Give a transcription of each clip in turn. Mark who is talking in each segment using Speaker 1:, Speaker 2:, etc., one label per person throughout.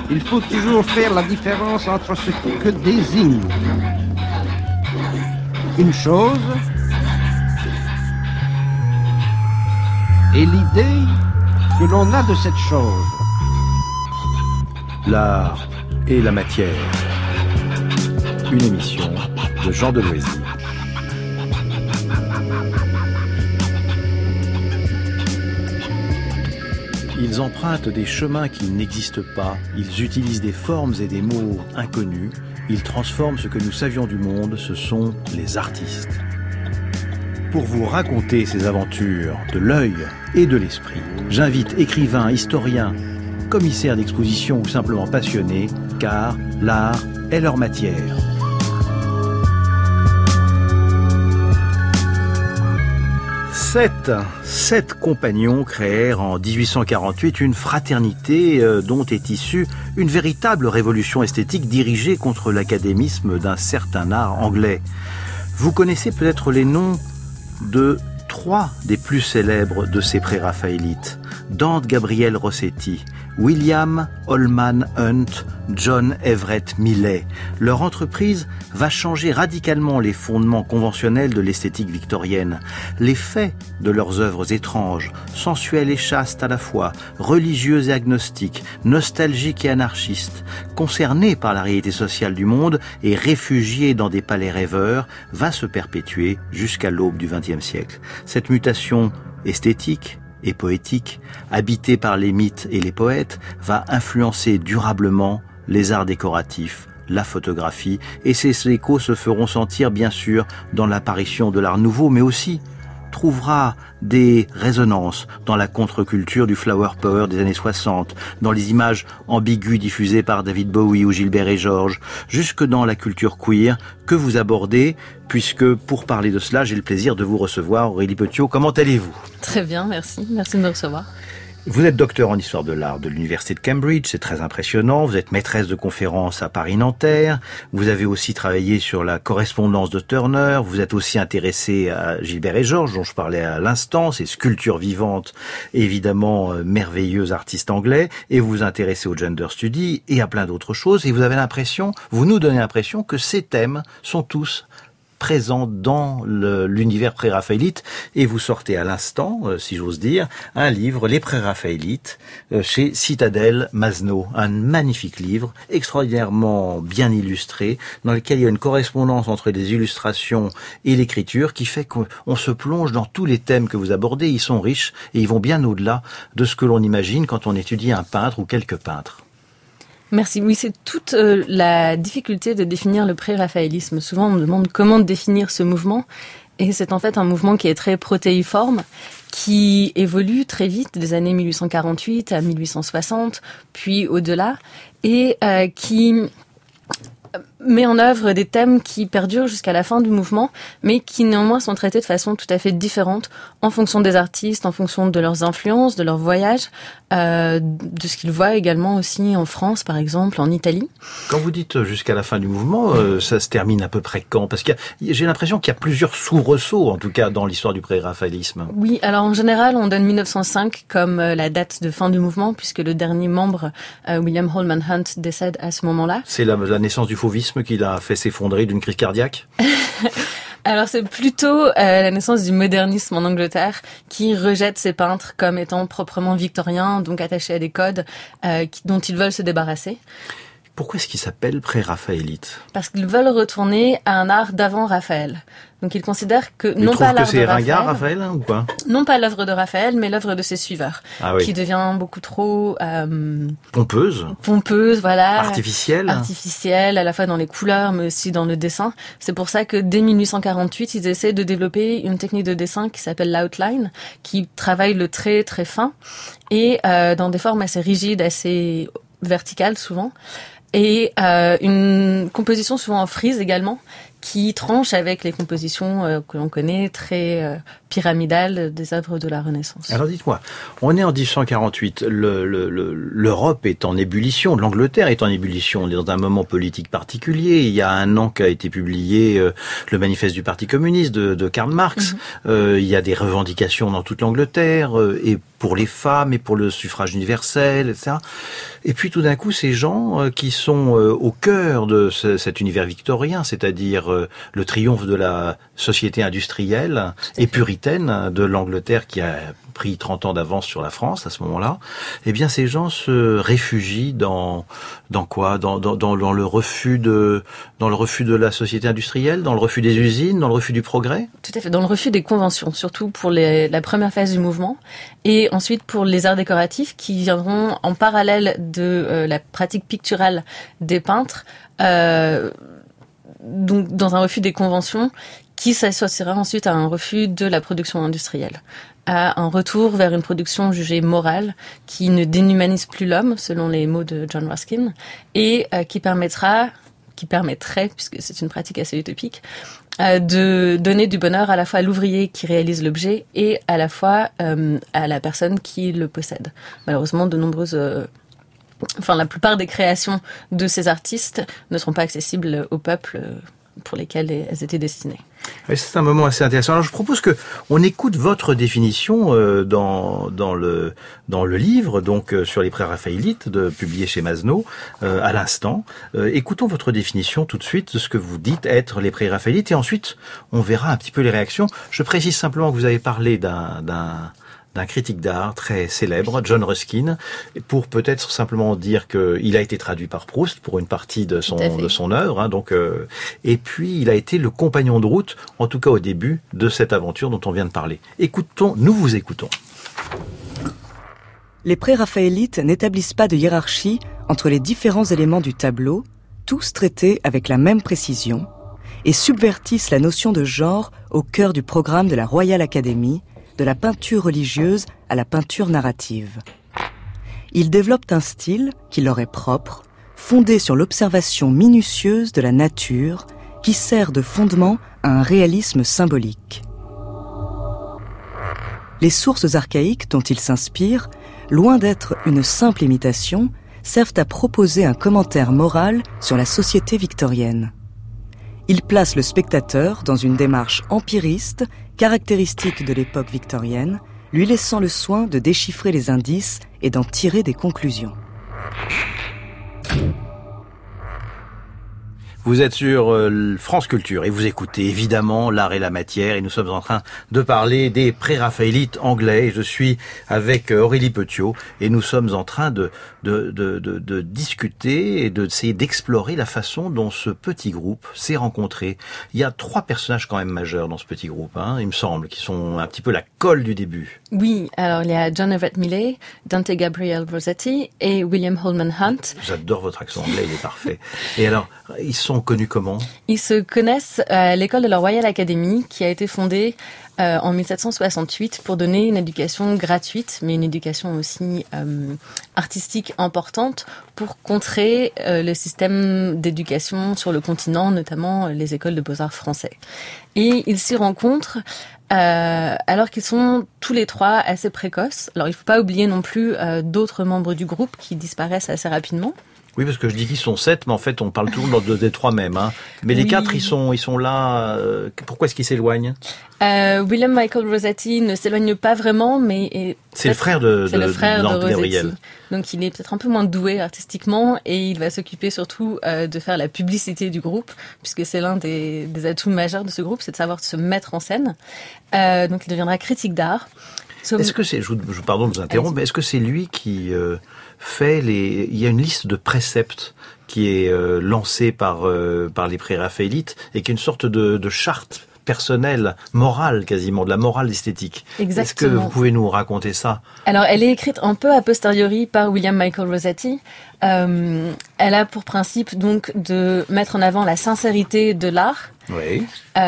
Speaker 1: Il faut toujours faire la différence entre ce que désigne une chose et l'idée que l'on a de cette chose.
Speaker 2: L'art et la matière. Une émission de Jean Deloisy. Ils empruntent des chemins qui n'existent pas, ils utilisent des formes et des mots inconnus, ils transforment ce que nous savions du monde, ce sont les artistes. Pour vous raconter ces aventures de l'œil et de l'esprit, j'invite écrivains, historiens, commissaires d'exposition ou simplement passionnés, car l'art est leur matière. Sept compagnons créèrent en 1848 une fraternité dont est issue une véritable révolution esthétique dirigée contre l'académisme d'un certain art anglais. Vous connaissez peut-être les noms de 3 des plus célèbres de ces pré-raphaélites: Dante Gabriel Rossetti, William Holman Hunt, John Everett Millais. Leur entreprise va changer radicalement les fondements conventionnels de l'esthétique victorienne. Les faits de leurs œuvres étranges, sensuelles et chastes à la fois, religieuses et agnostiques, nostalgiques et anarchistes, concernés par la réalité sociale du monde et réfugiés dans des palais rêveurs, va se perpétuer jusqu'à l'aube du XXe siècle. Cette mutation esthétique et poétique, habitée par les mythes et les poètes, va influencer durablement les arts décoratifs, la photographie, et ces échos se feront sentir bien sûr dans l'apparition de l'art nouveau, mais aussi trouvera des résonances dans la contre-culture du flower power des années 60, dans les images ambiguës diffusées par David Bowie ou Gilbert et Georges, jusque dans la culture queer que vous abordez, puisque pour parler de cela, j'ai le plaisir de vous recevoir. Aurélie Petiot, comment allez-vous ?
Speaker 3: Très bien, merci de me recevoir.
Speaker 2: Vous êtes docteur en histoire de l'art de l'université de Cambridge, c'est très impressionnant. Vous êtes maîtresse de conférences à Paris-Nanterre. Vous avez aussi travaillé sur la correspondance de Turner. Vous êtes aussi intéressé à Gilbert et Georges, dont je parlais à l'instant, ces sculptures vivantes, évidemment merveilleux artistes anglais. Et vous vous intéressez au gender study et à plein d'autres choses. Et vous avez l'impression, vous nous donnez l'impression que ces thèmes sont tous présent dans l'univers pré-raphaélite, et vous sortez à l'instant, si j'ose dire, un livre, Les pré-raphaélites, chez Citadel Masno, un magnifique livre, extraordinairement bien illustré, dans lequel il y a une correspondance entre les illustrations et l'écriture qui fait qu'on se plonge dans tous les thèmes que vous abordez. Ils sont riches et ils vont bien au-delà de ce que l'on imagine quand on étudie un peintre ou quelques peintres.
Speaker 3: Merci. Oui, c'est toute la difficulté de définir le pré-raphaélisme. Souvent, on me demande comment définir ce mouvement. Et c'est en fait un mouvement qui est très protéiforme, qui évolue très vite des années 1848 à 1860, puis au-delà, et qui met en œuvre des thèmes qui perdurent jusqu'à la fin du mouvement, mais qui néanmoins sont traités de façon tout à fait différente en fonction des artistes, en fonction de leurs influences, de leurs voyages, de ce qu'ils voient également aussi en France, par exemple, en Italie.
Speaker 2: Quand vous dites jusqu'à la fin du mouvement, ça se termine à peu près quand ? Parce que j'ai l'impression qu'il y a plusieurs soubresauts, en tout cas, dans l'histoire du pré-raphaélisme.
Speaker 3: Oui, alors en général, on donne 1905 comme la date de fin du mouvement, puisque le dernier membre, William Holman Hunt, décède à ce moment-là.
Speaker 2: C'est la naissance du fauvisme qui l'a fait s'effondrer d'une crise cardiaque ?
Speaker 3: Alors c'est plutôt la naissance du modernisme en Angleterre qui rejette ces peintres comme étant proprement victoriens, donc attachés à des codes dont ils veulent se débarrasser.
Speaker 2: Pourquoi est-ce qu'il s'appelle pré-raphaélite ?
Speaker 3: Parce qu'ils veulent retourner à un art d'avant Raphaël. Donc ils considèrent que non pas l'art de Raphaël.
Speaker 2: Ils trouvent que c'est ringard, Raphaël, ou quoi ?
Speaker 3: Non pas l'œuvre de Raphaël, mais l'œuvre de ses suiveurs, qui devient beaucoup trop
Speaker 2: pompeuse,
Speaker 3: voilà,
Speaker 2: artificielle,
Speaker 3: à la fois dans les couleurs, mais aussi dans le dessin. C'est pour ça que dès 1848, ils essaient de développer une technique de dessin qui s'appelle l'outline, qui travaille le trait très fin et dans des formes assez rigides, assez verticales souvent. Et une composition souvent en frise également, qui tranche avec les compositions que l'on connaît, très pyramidales des œuvres de la Renaissance.
Speaker 2: Alors dites-moi, on est en 1848, l'Europe est en ébullition, l'Angleterre est en ébullition, on est dans un moment politique particulier. Il y a un an qu'a été publié le manifeste du Parti communiste de Karl Marx. Il y a des revendications dans toute l'Angleterre, et pour les femmes, et pour le suffrage universel, etc. Et puis tout d'un coup, ces gens qui sont au cœur de cet univers victorien, c'est-à-dire le triomphe de la société industrielle et puritaine de l'Angleterre qui a pris 30 ans d'avance sur la France à ce moment-là, eh bien ces gens se réfugient dans quoi? Dans le refus de la société industrielle, dans le refus des usines, dans le refus du progrès?
Speaker 3: Tout à fait, dans le refus des conventions, surtout pour la première phase du mouvement, et ensuite pour les arts décoratifs qui viendront en parallèle de la pratique picturale des peintres, donc dans un refus des conventions qui s'associera ensuite à un refus de la production industrielle, à un retour vers une production jugée morale qui ne déshumanise plus l'homme, selon les mots de John Ruskin, et qui permettrait, puisque c'est une pratique assez utopique, de donner du bonheur à la fois à l'ouvrier qui réalise l'objet et à la fois à la personne qui le possède. Malheureusement, la plupart des créations de ces artistes ne seront pas accessibles au peuple pour lesquels elles étaient destinées.
Speaker 2: Oui, c'est un moment assez intéressant. Alors, je propose que on écoute votre définition dans le livre, donc sur les pré-raphaélites, publié chez Masneau, à l'instant. Écoutons votre définition tout de suite de ce que vous dites être les pré-raphaélites, et ensuite on verra un petit peu les réactions. Je précise simplement que vous avez parlé d'un critique d'art très célèbre, John Ruskin, pour peut-être simplement dire qu'il a été traduit par Proust pour une partie de son œuvre, hein, et puis il a été le compagnon de route, en tout cas au début de cette aventure dont on vient de parler. Nous vous écoutons.
Speaker 4: Les pré-raphaélites n'établissent pas de hiérarchie entre les différents éléments du tableau, tous traités avec la même précision, et subvertissent la notion de genre au cœur du programme de la Royal Academy, de la peinture religieuse à la peinture narrative. Ils développent un style qui leur est propre, fondé sur l'observation minutieuse de la nature, qui sert de fondement à un réalisme symbolique. Les sources archaïques dont ils s'inspirent, loin d'être une simple imitation, servent à proposer un commentaire moral sur la société victorienne. Ils placent le spectateur dans une démarche empiriste, caractéristique de l'époque victorienne, lui laissant le soin de déchiffrer les indices et d'en tirer des conclusions.
Speaker 2: Vous êtes sur France Culture et vous écoutez évidemment L'Art et la Matière, et nous sommes en train de parler des pré-raphaélites anglais. Je suis avec Aurélie Petiot et nous sommes en train de discuter et d'essayer d'explorer la façon dont ce petit groupe s'est rencontré. Il y a 3 personnages quand même majeurs dans ce petit groupe, hein, il me semble, qui sont un petit peu la colle du début.
Speaker 3: Oui, alors il y a John Everett Millais, Dante Gabriel Rossetti et William Holman Hunt.
Speaker 2: J'adore votre accent anglais, il est parfait. Et alors, ils sont connus comment?
Speaker 3: Ils se connaissent à l'école de la Royal Academy, qui a été fondée en 1768 pour donner une éducation gratuite, mais une éducation aussi artistique importante pour contrer le système d'éducation sur le continent, notamment les écoles de beaux-arts français. Et ils s'y rencontrent alors qu'ils sont tous les 3 assez précoces. Alors il ne faut pas oublier non plus d'autres membres du groupe qui disparaissent assez rapidement.
Speaker 2: Oui, parce que je dis qu'ils sont 7, mais en fait, on parle toujours des 3 mêmes. Hein. Mais les 4, ils sont là. Pourquoi est-ce qu'ils s'éloignent?
Speaker 3: William Michael Rossetti ne s'éloigne pas vraiment, mais
Speaker 2: c'est le frère de Rossetti.
Speaker 3: Donc, il est peut-être un peu moins doué artistiquement, et il va s'occuper surtout de faire la publicité du groupe, puisque c'est l'un des atouts majeurs de ce groupe, c'est de savoir se mettre en scène. Donc, il deviendra critique d'art.
Speaker 2: Est-ce que c'est, pardon de vous interrompre, mais est-ce que c'est lui qui il y a une liste de préceptes qui est lancée par les pré-raphaélites et qui est une sorte de charte personnelle, morale quasiment, de la morale esthétique.
Speaker 3: Exactement.
Speaker 2: Est-ce que vous pouvez nous raconter ça?
Speaker 3: Alors, elle est écrite un peu a posteriori par William Michael Rossetti. Elle a pour principe donc de mettre en avant la sincérité de l'art,
Speaker 2: oui.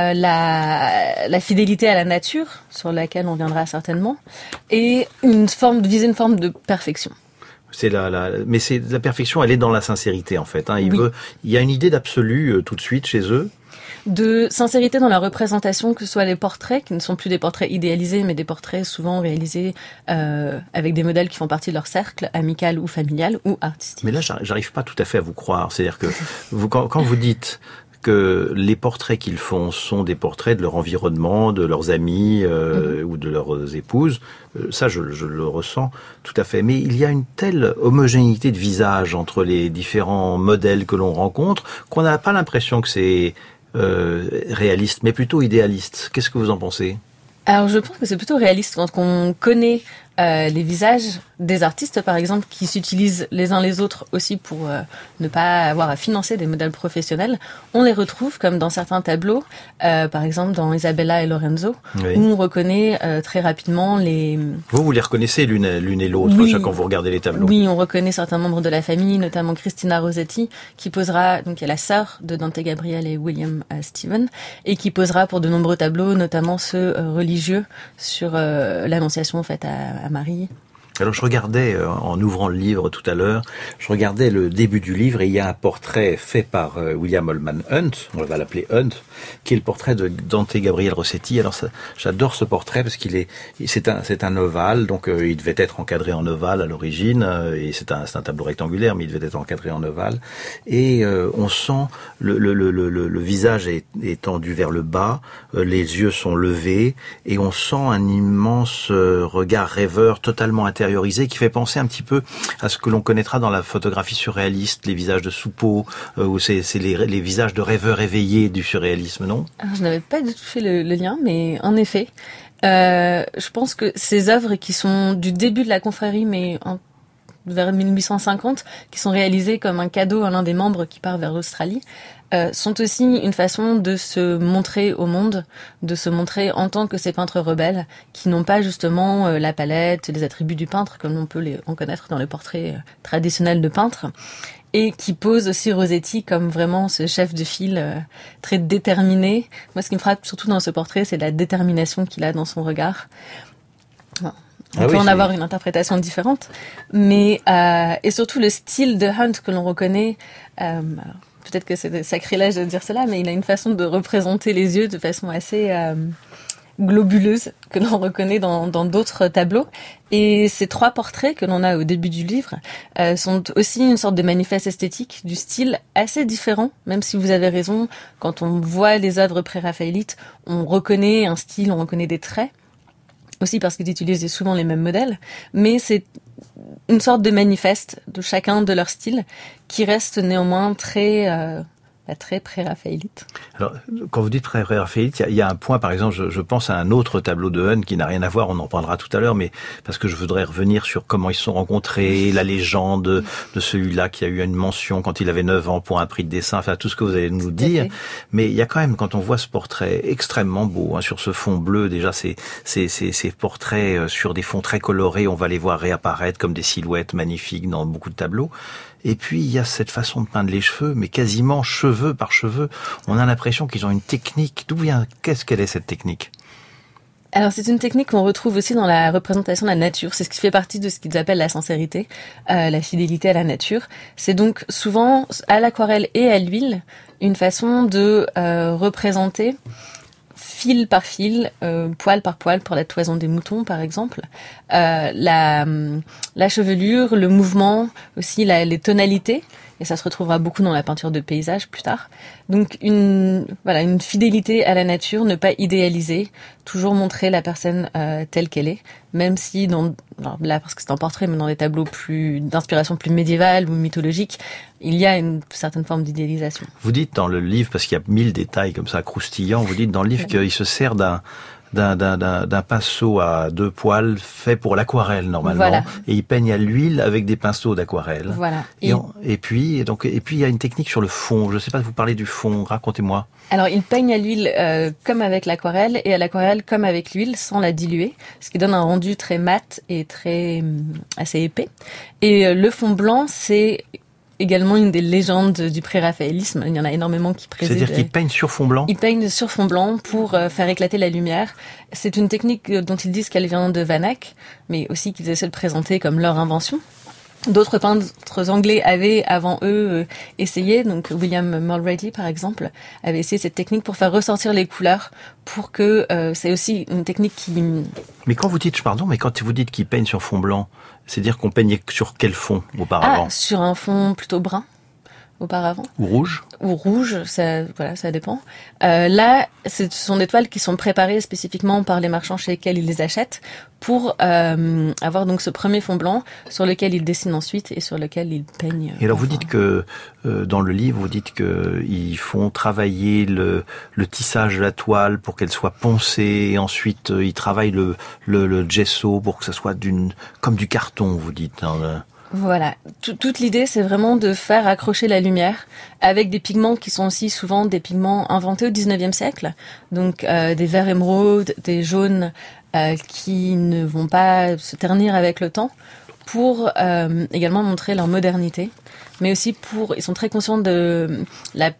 Speaker 3: La fidélité à la nature, sur laquelle on viendra certainement, et viser une forme de perfection.
Speaker 2: Mais la perfection, elle est dans la sincérité en fait. Hein. Il y a une idée d'absolu tout de suite chez eux.
Speaker 3: de sincérité dans la représentation, que ce soit les portraits, qui ne sont plus des portraits idéalisés, mais des portraits souvent réalisés avec des modèles qui font partie de leur cercle amical ou familial ou artistique.
Speaker 2: Mais là, j'arrive pas tout à fait à vous croire. C'est-à-dire que quand vous dites que les portraits qu'ils font sont des portraits de leur environnement, de leurs amis ou de leurs épouses, ça je le ressens tout à fait. Mais il y a une telle homogénéité de visage entre les différents modèles que l'on rencontre qu'on n'a pas l'impression que c'est réaliste, mais plutôt idéaliste. Qu'est-ce que vous en pensez ?
Speaker 3: Alors je pense que c'est plutôt réaliste quand on connaît les visages des artistes, par exemple, qui s'utilisent les uns les autres aussi pour ne pas avoir à financer des modèles professionnels. On les retrouve comme dans certains tableaux, par exemple dans Isabella et Lorenzo, oui, où on reconnaît très rapidement les...
Speaker 2: Vous les reconnaissez l'une et l'autre, oui, quand vous regardez les tableaux.
Speaker 3: Oui, on reconnaît certains membres de la famille, notamment Christina Rossetti, qui posera, donc il y a la sœur de Dante Gabriel et William Stephen, et qui posera pour de nombreux tableaux, notamment ceux religieux sur l'annonciation faite à Marie.
Speaker 2: Alors je regardais, en ouvrant le livre tout à l'heure, je regardais le début du livre et il y a un portrait fait par William Holman Hunt, on va l'appeler Hunt, qui est le portrait de Dante Gabriel Rossetti. Alors j'adore ce portrait parce c'est un ovale, donc il devait être encadré en ovale à l'origine, et c'est un tableau rectangulaire, mais il devait être encadré en ovale. Et on sent le visage est tendu vers le bas, les yeux sont levés, et on sent un immense regard rêveur totalement intérieur, qui fait penser un petit peu à ce que l'on connaîtra dans la photographie surréaliste, les visages de Soupeau, où c'est les visages de rêveurs éveillés du surréalisme, non ?
Speaker 3: Alors, je n'avais pas du tout fait le lien, mais en effet, je pense que ces œuvres qui sont du début de la confrérie, mais vers 1850, qui sont réalisées comme un cadeau à l'un des membres qui part vers l'Australie, sont aussi une façon de se montrer au monde, de se montrer en tant que ces peintres rebelles, qui n'ont pas justement la palette, les attributs du peintre, comme on peut en connaître dans les portraits traditionnels de peintres, et qui posent aussi Rossetti comme vraiment ce chef de file très déterminé. Moi, ce qui me frappe surtout dans ce portrait, c'est la détermination qu'il a dans son regard. On peut en avoir une interprétation différente, mais et surtout le style de Hunt que l'on reconnaît. Peut-être que c'est sacrilège de dire cela, mais il a une façon de représenter les yeux de façon assez globuleuse que l'on reconnaît dans d'autres tableaux. Et ces trois portraits que l'on a au début du livre sont aussi une sorte de manifeste esthétique du style assez différent, même si vous avez raison, quand on voit les œuvres pré-raphaélites, on reconnaît un style, on reconnaît des traits. Aussi parce qu'ils utilisent souvent les mêmes modèles, mais c'est une sorte de manifeste de chacun de leurs styles qui reste néanmoins très pré-raphaélite.
Speaker 2: Alors, quand vous dites pré-raphaélite, il y a un point, par exemple, je pense à un autre tableau de Hunt qui n'a rien à voir, on en parlera tout à l'heure, mais parce que je voudrais revenir sur comment ils se sont rencontrés, la légende de celui-là qui a eu une mention quand il avait 9 ans pour un prix de dessin, enfin tout ce que vous allez nous dire. Mais il y a quand même, quand on voit ce portrait extrêmement beau, hein, sur ce fond bleu, déjà ces portraits sur des fonds très colorés, on va les voir réapparaître comme des silhouettes magnifiques dans beaucoup de tableaux. Et puis, il y a cette façon de peindre les cheveux, mais quasiment cheveux par cheveux. On a l'impression qu'ils ont une technique. Qu'est-ce qu'elle est, cette technique ?
Speaker 3: Alors, c'est une technique qu'on retrouve aussi dans la représentation de la nature. C'est ce qui fait partie de ce qu'ils appellent la sincérité, la fidélité à la nature. C'est donc souvent, à l'aquarelle et à l'huile, une façon de représenter fil par fil, poil par poil pour la toison des moutons par exemple, la chevelure, le mouvement, aussi les tonalités, et ça se retrouvera beaucoup dans la peinture de paysage plus tard. Donc une fidélité à la nature, ne pas idéaliser, toujours montrer la personne telle qu'elle est, même si là parce que c'est un portrait, mais dans des tableaux d'inspiration plus médiévale ou mythologique, il y a une certaine forme d'idéalisation.
Speaker 2: Vous dites dans le livre, parce qu'il y a 1000 détails comme ça croustillants, vous dites dans le livre qu'il se sert d'un pinceau à 2 poils fait pour l'aquarelle normalement, voilà. Et il peigne à l'huile avec des pinceaux d'aquarelle.
Speaker 3: Voilà.
Speaker 2: Et puis il y a une technique sur le fond. Je ne sais pas, vous parlez du fond, racontez-moi.
Speaker 3: Alors il peigne à l'huile comme avec l'aquarelle et à l'aquarelle comme avec l'huile sans la diluer, ce qui donne un rendu très mat et assez épais. Et le fond blanc, c'est également une des légendes du pré-raphaélisme. Il y en a énormément qui président.
Speaker 2: C'est-à-dire qu'ils peignent sur fond blanc ?
Speaker 3: Ils peignent sur fond blanc pour faire éclater la lumière. C'est une technique dont ils disent qu'elle vient de Van Eyck, mais aussi qu'ils essaient de présenter comme leur invention. d'autres peintres anglais avaient avant eux essayé. Donc William Mulready, par exemple, avait essayé cette technique pour faire ressortir les couleurs, pour que c'est aussi une technique qui...
Speaker 2: Mais quand vous dites qu'il peigne sur fond blanc, c'est-à-dire qu'on peignait sur quel fond auparavant?
Speaker 3: Sur un fond plutôt brun auparavant.
Speaker 2: Ou rouge?
Speaker 3: Ou rouge, ça dépend. Là, ce sont des toiles qui sont préparées spécifiquement par les marchands chez lesquels ils les achètent pour avoir donc ce premier fond blanc sur lequel ils dessinent ensuite et sur lequel ils peignent.
Speaker 2: Et alors vous dites que dans le livre, vous dites que ils font travailler le tissage de la toile pour qu'elle soit poncée, et ensuite ils travaillent le gesso pour que ça soit comme du carton, vous dites. Hein.
Speaker 3: Voilà. Toute l'idée, c'est vraiment de faire accrocher la lumière avec des pigments qui sont aussi souvent des pigments inventés au 19e siècle. Donc, des verts émeraudes, des jaunes qui ne vont pas se ternir avec le temps, pour également montrer leur modernité. Mais aussi ils sont très conscients de la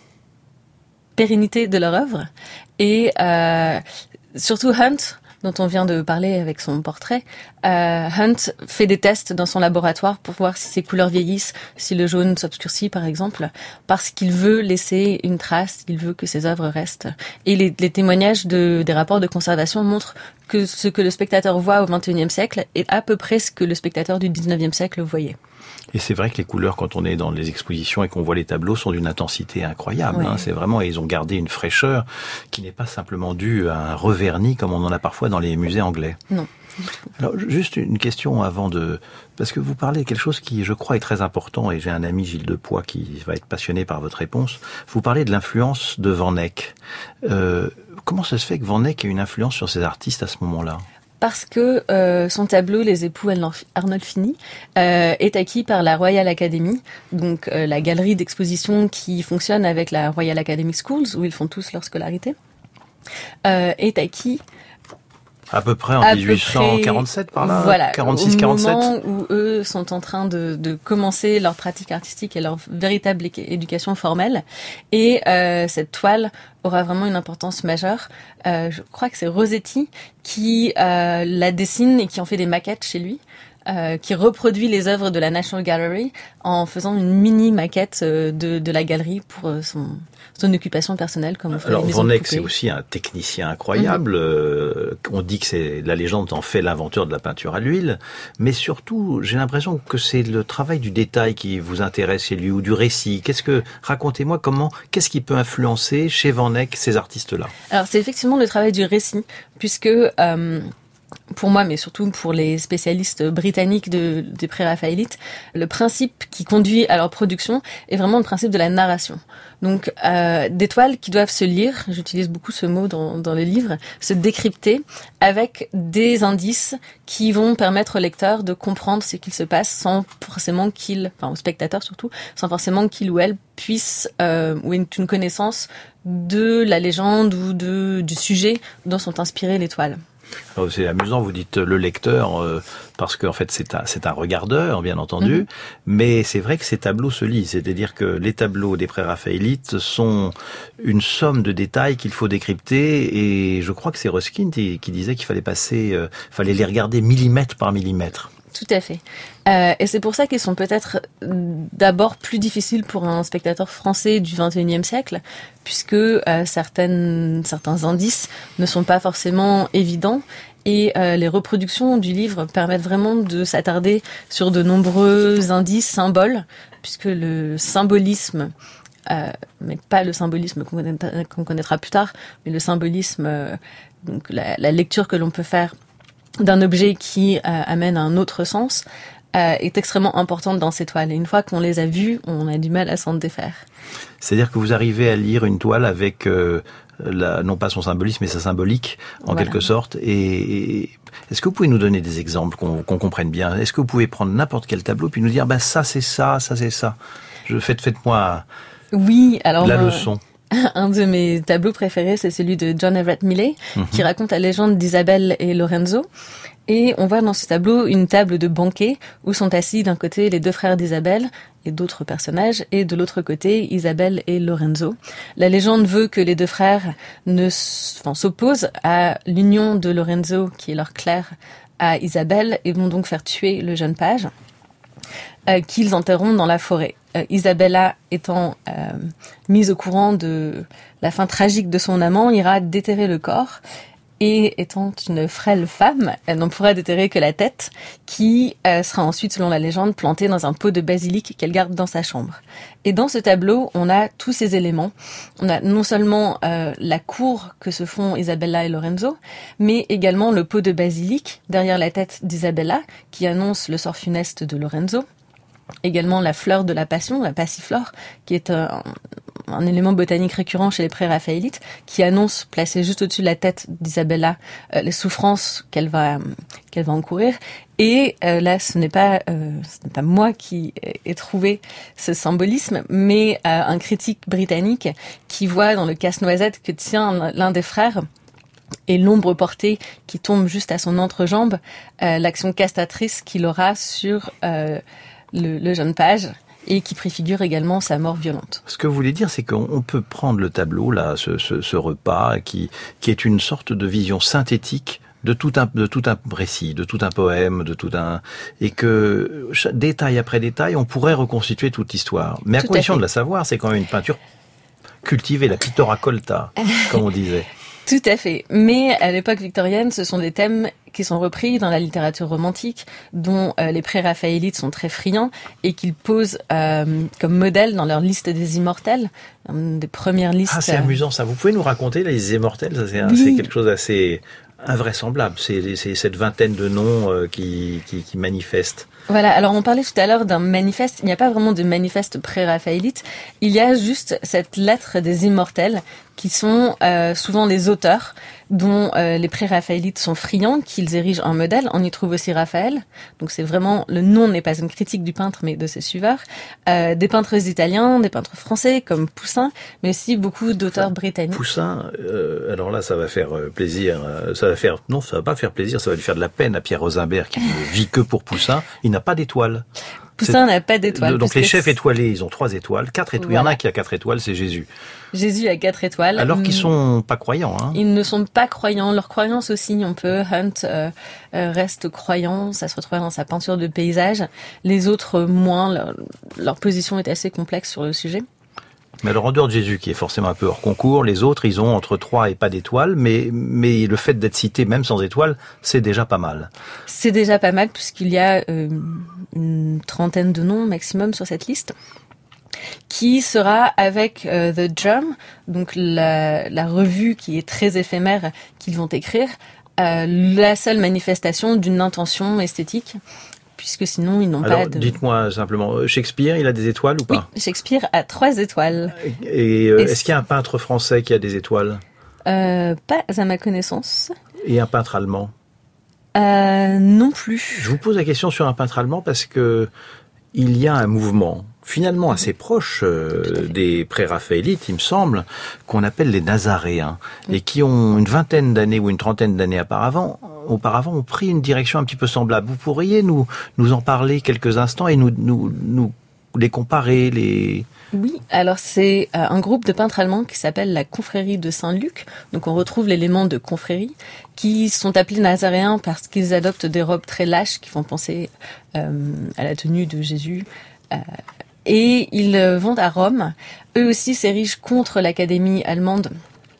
Speaker 3: pérennité de leur œuvre. Et surtout Hunt, dont on vient de parler avec son portrait, Hunt fait des tests dans son laboratoire pour voir si ses couleurs vieillissent, si le jaune s'obscurcit par exemple, parce qu'il veut laisser une trace, il veut que ses œuvres restent. Et les témoignages des rapports de conservation montrent que ce que le spectateur voit au XXIe siècle est à peu près ce que le spectateur du XIXe siècle voyait.
Speaker 2: Et c'est vrai que les couleurs, quand on est dans les expositions et qu'on voit les tableaux, sont d'une intensité incroyable.
Speaker 3: Oui.
Speaker 2: Hein. C'est vraiment, ils ont gardé une fraîcheur qui n'est pas simplement due à un revernis comme on en a parfois dans les musées anglais.
Speaker 3: Non.
Speaker 2: Alors, juste une question parce que vous parlez de quelque chose qui, je crois, est très important, et j'ai un ami, Gilles Depoix, qui va être passionné par votre réponse. Vous parlez de l'influence de Van Eyck. Comment ça se fait que Van Eyck ait une influence sur ces artistes à ce moment-là?
Speaker 3: Parce que son tableau Les époux Arnolfini est acquis par la Royal Academy, donc la galerie d'exposition qui fonctionne avec la Royal Academy Schools, où ils font tous leur scolarité, est acquis
Speaker 2: à peu près en 1847 par là,
Speaker 3: voilà,
Speaker 2: 46-47.
Speaker 3: au moment où eux sont en train de commencer leur pratique artistique et leur véritable éducation formelle. Et cette toile aura vraiment une importance majeure. Je crois que c'est Rossetti qui la dessine et qui en fait des maquettes chez lui. Qui reproduit les œuvres de la National Gallery en faisant une mini maquette de la galerie pour son occupation personnelle, comme on fait. Alors
Speaker 2: Van Eyck, c'est aussi un technicien incroyable. On dit que la légende en fait l'inventeur de la peinture à l'huile, mais surtout, j'ai l'impression que c'est le travail du détail qui vous intéresse chez lui, ou du récit. Racontez-moi qu'est-ce qui peut influencer chez Van Eyck ces artistes-là? Alors
Speaker 3: c'est effectivement le travail du récit, puisque pour moi, mais surtout pour les spécialistes britanniques des pré-raphaélites, le principe qui conduit à leur production est vraiment le principe de la narration. Donc, des toiles qui doivent se lire, j'utilise beaucoup ce mot dans le livre, se décrypter avec des indices qui vont permettre au lecteur de comprendre ce qu'il se passe sans forcément au spectateur surtout, sans forcément qu'il ou elle puisse ou ait une connaissance de la légende ou du sujet dont sont inspirées les toiles.
Speaker 2: Alors c'est amusant, vous dites le lecteur, parce qu'en fait c'est un regardeur, bien entendu, mais c'est vrai que ces tableaux se lisent, c'est-à-dire que les tableaux des pré-raphaélites sont une somme de détails qu'il faut décrypter, et je crois que c'est Ruskin qui disait qu'il fallait les regarder millimètre par millimètre.
Speaker 3: Tout à fait. Et c'est pour ça qu'ils sont peut-être d'abord plus difficiles pour un spectateur français du XXIe siècle, puisque certains indices ne sont pas forcément évidents. Et les reproductions du livre permettent vraiment de s'attarder sur de nombreux indices, symboles, puisque le symbolisme, mais pas le symbolisme qu'on connaîtra plus tard, mais le symbolisme, donc la lecture que l'on peut faire d'un objet qui amène un autre sens, est extrêmement importante dans ces toiles. Et une fois qu'on les a vues, on a du mal à s'en défaire. C'est-à-dire que vous arrivez à lire une toile avec non pas son symbolisme, mais sa symbolique, en quelque sorte. Et est-ce que vous pouvez nous donner des exemples qu'on comprenne bien? Est-ce que vous pouvez prendre n'importe quel tableau puis nous dire, ça c'est ça, ça c'est ça? Faites-moi la leçon. Un de mes tableaux préférés, c'est celui de John Everett Millais, qui raconte la légende d'Isabelle et Lorenzo. Et on voit dans ce tableau une table de banquet où sont assis d'un côté les deux frères d'Isabelle et d'autres personnages, et de l'autre côté Isabelle et Lorenzo. La légende veut que les deux frères s'opposent à l'union de Lorenzo, qui est leur clerc, à Isabelle, et vont donc faire tuer le jeune page. qu'ils enterreront dans la forêt. Isabella étant mise au courant de la fin tragique de son amant, ira déterrer le corps. Et étant une frêle femme, elle n'en pourra déterrer que la tête, qui sera ensuite, selon la légende, plantée dans un pot de basilic qu'elle garde dans sa chambre. Et dans ce tableau, on a tous ces éléments. On a non seulement la cour que se font Isabella et Lorenzo, mais également le pot de basilic derrière la tête d'Isabella, qui annonce le sort funeste de Lorenzo. Également la fleur de la passion, la passiflore, qui est un élément botanique récurrent chez les pré-raphaélites, qui annonce, placé juste au-dessus de la tête d'Isabella, les souffrances qu'elle va encourir. Et là, ce n'est pas moi qui ai trouvé ce symbolisme, mais un critique britannique qui voit dans le casse-noisette que tient l'un des frères et l'ombre portée qui tombe juste à son entrejambe, l'action castratrice qu'il aura sur le jeune page, et qui préfigure également sa mort violente.
Speaker 2: Ce que vous voulez dire, c'est qu'on peut prendre le tableau, là, ce repas, qui est une sorte de vision synthétique de tout un récit, de tout un poème, et que détail après détail, on pourrait reconstituer toute l'histoire. Mais à condition de la savoir, c'est quand même une peinture cultivée, la pittora colta, comme on disait.
Speaker 3: Tout à fait. Mais à l'époque victorienne, ce sont des thèmes qui sont repris dans la littérature romantique, dont les pré-raphaélites sont très friands et qu'ils posent comme modèle dans leur liste des immortels, des premières listes.
Speaker 2: Ah, c'est amusant ça. Vous pouvez nous raconter les immortels? Ça, c'est quelque chose d'assez invraisemblable. C'est cette vingtaine de noms qui manifestent.
Speaker 3: Voilà, alors on parlait tout à l'heure d'un manifeste. Il n'y a pas vraiment de manifeste pré-raphaélite. Il y a juste cette lettre des immortels qui sont souvent les auteurs dont les pré-raphaélites sont friands, qu'ils érigent en modèle. On y trouve aussi Raphaël. Donc c'est vraiment, le nom n'est pas une critique du peintre, mais de ses suiveurs. Des peintres italiens, des peintres français comme Poussin, mais aussi beaucoup d'auteurs britanniques.
Speaker 2: Poussin, alors là, ça va faire plaisir. Non, ça va pas faire plaisir, ça va lui faire de la peine à Pierre Rosenberg qui ne vit que pour Poussin. Il n'a pas d'étoiles.
Speaker 3: Poussin n'a pas d'étoiles.
Speaker 2: Donc les chefs étoilés, ils ont 3 étoiles, 4 étoiles. Voilà. Il y en a qui a 4 étoiles, c'est Jésus.
Speaker 3: Jésus a 4 étoiles.
Speaker 2: Alors qu'ils sont pas croyants. Hein.
Speaker 3: Ils ne sont pas croyants. Leur croyance aussi, on peut. Hunt reste croyant. Ça se retrouve dans sa peinture de paysage. Les autres, moins. Leur position est assez complexe sur le sujet.
Speaker 2: Mais alors, en dehors de Jésus, qui est forcément un peu hors concours, les autres, ils ont entre 3 et pas d'étoiles, mais le fait d'être cité, même sans étoiles, c'est déjà pas mal.
Speaker 3: C'est déjà pas mal, puisqu'il y a une trentaine de noms maximum sur cette liste, qui sera avec The Drum, donc la revue qui est très éphémère qu'ils vont écrire, la seule manifestation d'une intention esthétique, puisque sinon ils n'ont pas de...
Speaker 2: Dites-moi simplement, Shakespeare, il a des étoiles ou pas?
Speaker 3: Oui, Shakespeare a 3 étoiles.
Speaker 2: Et est-ce qu'il y a un peintre français qui a des étoiles?
Speaker 3: Pas à ma connaissance.
Speaker 2: Et un peintre allemand?
Speaker 3: Non plus.
Speaker 2: Je vous pose la question sur un peintre allemand parce que il y a un mouvement finalement assez proche des pré-raphaélites, il me semble, qu'on appelle les Nazaréens, et qui ont une vingtaine d'années ou une trentaine d'années auparavant ont pris une direction un petit peu semblable. Vous pourriez nous en parler quelques instants et nous les comparer,
Speaker 3: Oui, alors c'est un groupe de peintres allemands qui s'appelle la Confrérie de Saint-Luc. Donc on retrouve l'élément de confrérie, qui sont appelés nazaréens parce qu'ils adoptent des robes très lâches qui font penser à la tenue de Jésus. Et ils vont à Rome. Eux aussi s'érigent contre l'académie allemande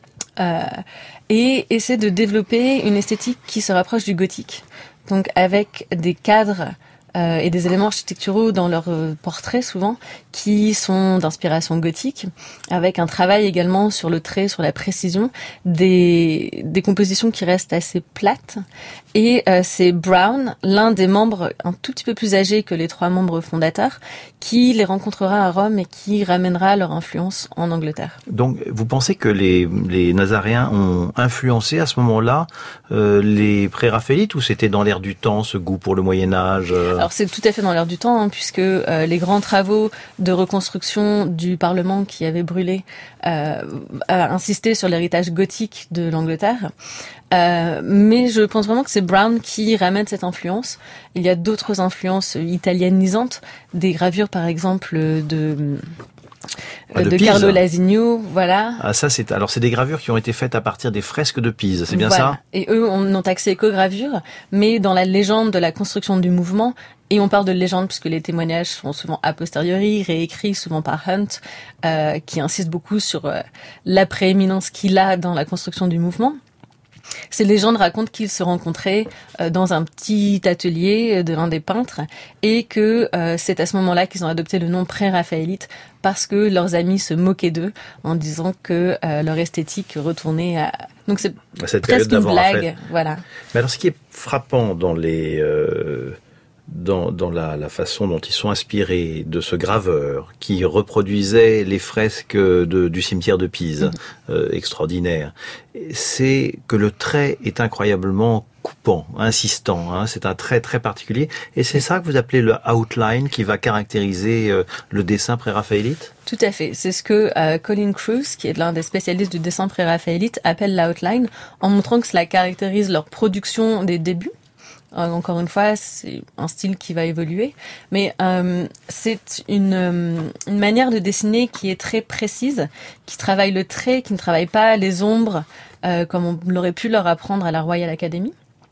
Speaker 3: et essaient de développer une esthétique qui se rapproche du gothique. Donc avec des cadres et des éléments architecturaux dans leurs portraits souvent qui sont d'inspiration gothique, avec un travail également sur le trait, sur la précision, des compositions qui restent assez plates. Et c'est Brown, l'un des membres un tout petit peu plus âgé que les 3 membres fondateurs, qui les rencontrera à Rome et qui ramènera leur influence en Angleterre.
Speaker 2: Donc vous pensez que les Nazaréens ont influencé à ce moment-là les pré-raphaélites, ou c'était dans l'air du temps, ce goût pour le Moyen-Âge
Speaker 3: Alors c'est tout à fait dans l'air du temps, hein, puisque les grands travaux de reconstruction du Parlement qui avait brûlé a insisté sur l'héritage gothique de l'Angleterre. Mais je pense vraiment que c'est Brown qui ramène cette influence. Il y a d'autres influences italianisantes, des gravures par exemple de Carlo Lasigno, voilà.
Speaker 2: Ah, ça c'est des gravures qui ont été faites à partir des fresques de Pise, c'est bien ça?
Speaker 3: Et eux n'ont accès qu'aux gravures, mais dans la légende de la construction du mouvement, Et on parle de légende puisque les témoignages sont souvent a posteriori, réécrits souvent par Hunt, qui insiste beaucoup sur la prééminence qu'il a dans la construction du mouvement. Ces légendes racontent qu'ils se rencontraient dans un petit atelier de l'un des peintres et que c'est à ce moment-là qu'ils ont adopté le nom pré-raphaélite parce que leurs amis se moquaient d'eux en disant que leur esthétique retournait à... Donc c'est presque une blague. Voilà.
Speaker 2: Mais alors ce qui est frappant dans les... Dans la façon dont ils sont inspirés de ce graveur qui reproduisait les fresques du cimetière de Pise, extraordinaire, c'est que le trait est incroyablement coupant, insistant, hein, c'est un trait très particulier, et c'est ça que vous appelez le outline qui va caractériser le dessin pré-raphaélite ?
Speaker 3: Tout à fait, c'est ce que Colin Kruse, qui est l'un des spécialistes du dessin pré-raphaélite, appelle l'outline, en montrant que cela caractérise leur production des débuts. Encore une fois, c'est un style qui va évoluer, mais c'est une manière de dessiner qui est très précise, qui travaille le trait, qui ne travaille pas les ombres comme on l'aurait pu leur apprendre à la Royal Academy,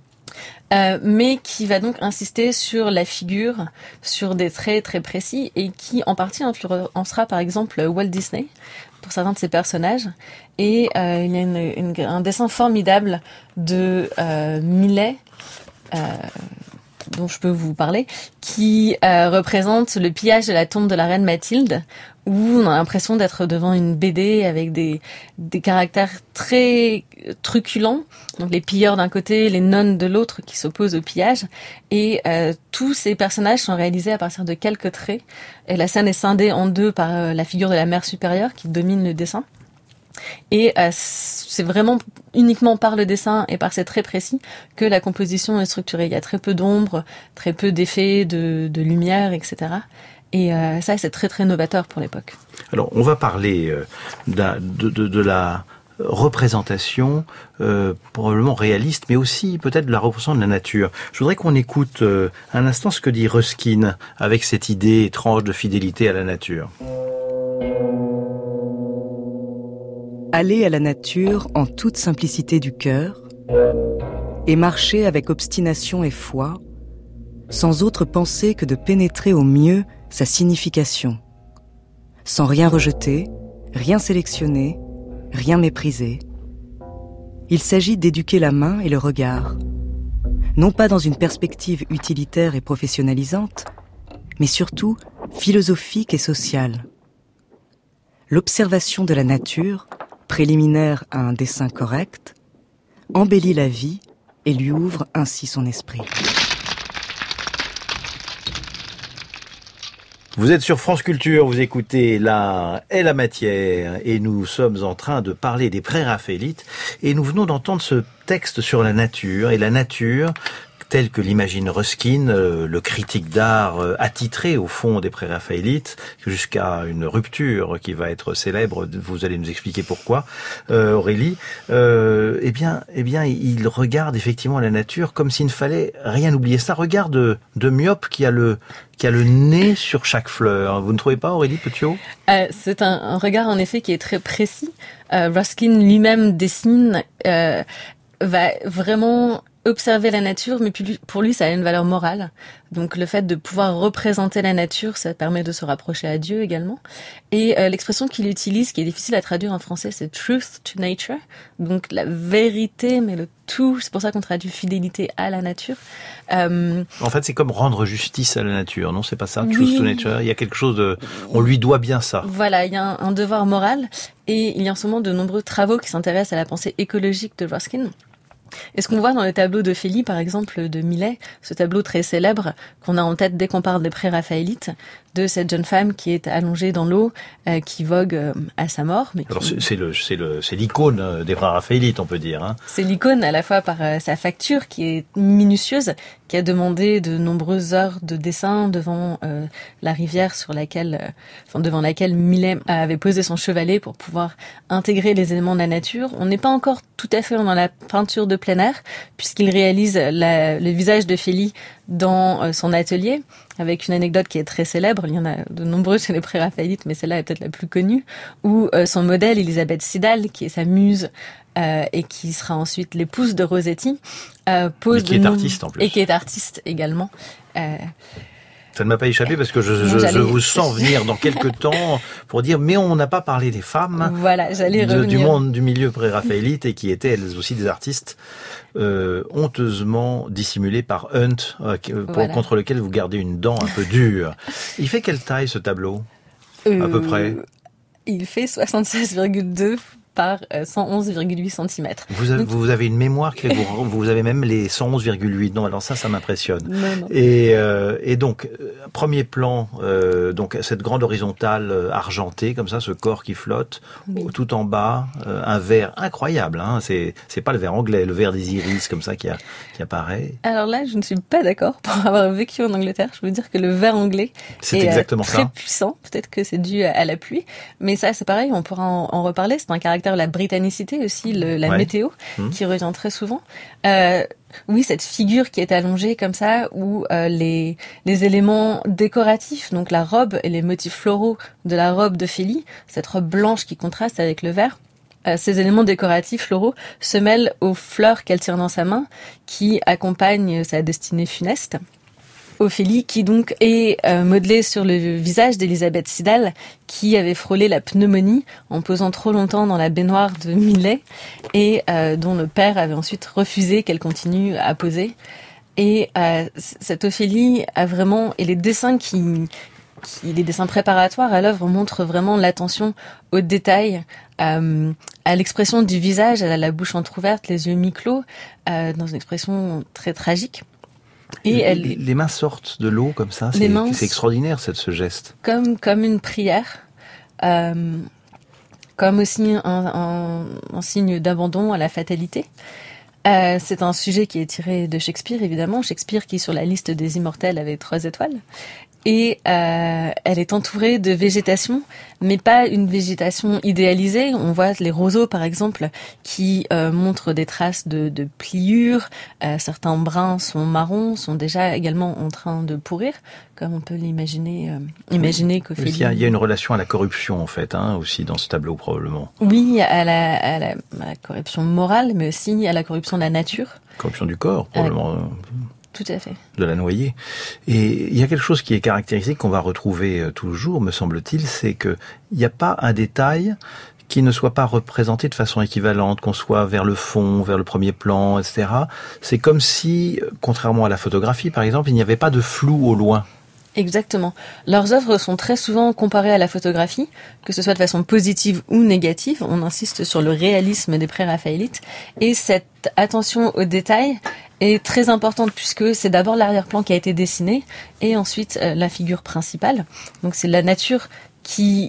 Speaker 3: mais qui va donc insister sur la figure, sur des traits très précis et qui en partie influencera par exemple Walt Disney pour certains de ses personnages. Et il y a un dessin formidable de Millet, dont je peux vous parler, qui représente le pillage de la tombe de la reine Mathilde, où on a l'impression d'être devant une BD avec des caractères très truculents, donc les pilleurs d'un côté, les nonnes de l'autre qui s'opposent au pillage, et tous ces personnages sont réalisés à partir de quelques traits, et la scène est scindée en deux par la figure de la mère supérieure qui domine le dessin. Et c'est vraiment uniquement par le dessin et par ces traits précis que la composition est structurée. Il y a très peu d'ombre, très peu d'effets, de lumière, etc. Et ça, c'est très très novateur pour l'époque.
Speaker 2: Alors, on va parler de la représentation probablement réaliste, mais aussi peut-être de la représentation de la nature. Je voudrais qu'on écoute un instant ce que dit Ruskin avec cette idée étrange de fidélité à la nature.
Speaker 4: Aller à la nature en toute simplicité du cœur et marcher avec obstination et foi, sans autre pensée que de pénétrer au mieux sa signification, sans rien rejeter, rien sélectionner, rien mépriser. Il s'agit d'éduquer la main et le regard, non pas dans une perspective utilitaire et professionnalisante, mais surtout philosophique et sociale. L'observation de la nature, préliminaire à un dessin correct, embellit la vie et lui ouvre ainsi son esprit.
Speaker 2: Vous êtes sur France Culture, vous écoutez L'art et la matière et nous sommes en train de parler des pré-raphaélites et nous venons d'entendre ce texte sur la nature et la nature tel que l'imagine Ruskin, le critique d'art attitré au fond des pré-raphaélites, jusqu'à une rupture qui va être célèbre. Vous allez nous expliquer pourquoi, Aurélie. Eh bien, il regarde effectivement la nature comme s'il ne fallait rien oublier. C'est un regard de myope qui a le nez sur chaque fleur. Vous ne trouvez pas, Aurélie Petiot ?
Speaker 3: C'est un regard en effet qui est très précis. Ruskin lui-même dessine, va vraiment observer la nature, mais pour lui, ça a une valeur morale. Donc, le fait de pouvoir représenter la nature, ça permet de se rapprocher à Dieu également. Et l'expression qu'il utilise, qui est difficile à traduire en français, c'est « truth to nature », donc la vérité, mais le tout. C'est pour ça qu'on traduit « fidélité à la nature ».
Speaker 2: En fait, c'est comme rendre justice à la nature, non ? C'est pas ça, «
Speaker 3: oui.
Speaker 2: Truth to nature ». Il y a quelque chose de... On lui doit bien ça.
Speaker 3: Voilà, il y a un devoir moral. Et il y a en ce moment de nombreux travaux qui s'intéressent à la pensée écologique de Ruskin. Et ce qu'on voit dans le tableau d'Ophélie, par exemple, de Millet, ce tableau très célèbre qu'on a en tête dès qu'on parle des pré-raphaélites, de cette jeune femme qui est allongée dans l'eau, qui vogue à sa mort. Mais
Speaker 2: alors c'est l'icône des pré-raphaélites, on peut dire. Hein.
Speaker 3: C'est l'icône à la fois par sa facture qui est minutieuse, qui a demandé de nombreuses heures de dessin devant la rivière devant laquelle Millet avait posé son chevalet pour pouvoir intégrer les éléments de la nature. On n'est pas encore tout à fait dans la peinture de plein air, puisqu'il réalise le visage d'Ophélie dans son atelier, avec une anecdote qui est très célèbre. Il y en a de nombreuses chez les pré-raphaélites, mais celle-là est peut-être la plus connue, où son modèle, Élisabeth Siddal, qui est sa muse et qui sera ensuite l'épouse de Rossetti, pose
Speaker 2: qui est artiste en plus.
Speaker 3: Et qui est artiste également.
Speaker 2: Ça ne m'a pas échappé parce que je vous sens venir dans quelques temps pour dire mais on n'a pas parlé des femmes
Speaker 3: voilà, j'allais revenir.
Speaker 2: Du monde du milieu pré-raphaélite et qui étaient elles aussi des artistes honteusement dissimulés par Hunt contre lequel vous gardez une dent un peu dure. Il fait quelle taille ce tableau à peu près?
Speaker 3: Il fait 76,2 par 111,8 cm.
Speaker 2: Vous avez une mémoire qui vous avez même les 111,8. Non, alors ça m'impressionne.
Speaker 3: Non.
Speaker 2: Et donc premier plan, donc cette grande horizontale argentée comme ça, ce corps qui flotte, tout en bas, un vert incroyable. Hein, c'est pas le vert anglais, le vert des iris comme ça qui apparaît.
Speaker 3: Alors là, je ne suis pas d'accord. Pour avoir vécu en Angleterre, je veux dire que le vert anglais est très puissant. Peut-être que c'est dû à la pluie, mais ça c'est pareil. On pourra en reparler. C'est un caractère la britannicité aussi, la météo, qui revient très souvent. Oui, cette figure qui est allongée comme ça, où les éléments décoratifs, donc la robe et les motifs floraux de la robe d'Ophélie, cette robe blanche qui contraste avec le vert, ces éléments décoratifs floraux se mêlent aux fleurs qu'elle tient dans sa main, qui accompagnent sa destinée funeste. Ophélie, qui donc est modelée sur le visage d'Élisabeth Siddal, qui avait frôlé la pneumonie en posant trop longtemps dans la baignoire de Millet et dont le père avait ensuite refusé qu'elle continue à poser. Et cette Ophélie a vraiment, et les dessins les dessins préparatoires à l'œuvre montrent vraiment l'attention aux détails, à l'expression du visage. Elle a la bouche entrouverte, les yeux mi-clos, dans une expression très tragique. Et
Speaker 2: les mains sortent de l'eau comme ça, c'est extraordinaire ce geste.
Speaker 3: Comme une prière, comme aussi un signe d'abandon à la fatalité. C'est un sujet qui est tiré de Shakespeare, évidemment. Shakespeare qui, sur la liste des immortels, avait 3 étoiles. Et elle est entourée de végétation, mais pas une végétation idéalisée. On voit les roseaux, par exemple, qui montrent des traces de pliures. Certains brins sont marrons, sont déjà également en train de pourrir, comme on peut l'imaginer. Imaginer qu'Ophélie...
Speaker 2: Il y a une relation à la corruption, en fait, aussi dans ce tableau, probablement.
Speaker 3: Oui, à la corruption morale, mais aussi à la corruption de la nature.
Speaker 2: Corruption du corps, probablement.
Speaker 3: Tout à fait.
Speaker 2: De la noyer. Et il y a quelque chose qui est caractéristique qu'on va retrouver toujours, me semble-t-il, c'est que il n'y a pas un détail qui ne soit pas représenté de façon équivalente, qu'on soit vers le fond, vers le premier plan, etc. C'est comme si, contrairement à la photographie par exemple, il n'y avait pas de flou au loin.
Speaker 3: Exactement. Leurs œuvres sont très souvent comparées à la photographie, que ce soit de façon positive ou négative. On insiste sur le réalisme des pré-raphaélites. Et cette attention aux détails est très importante puisque c'est d'abord l'arrière-plan qui a été dessiné et ensuite la figure principale. Donc c'est la nature qui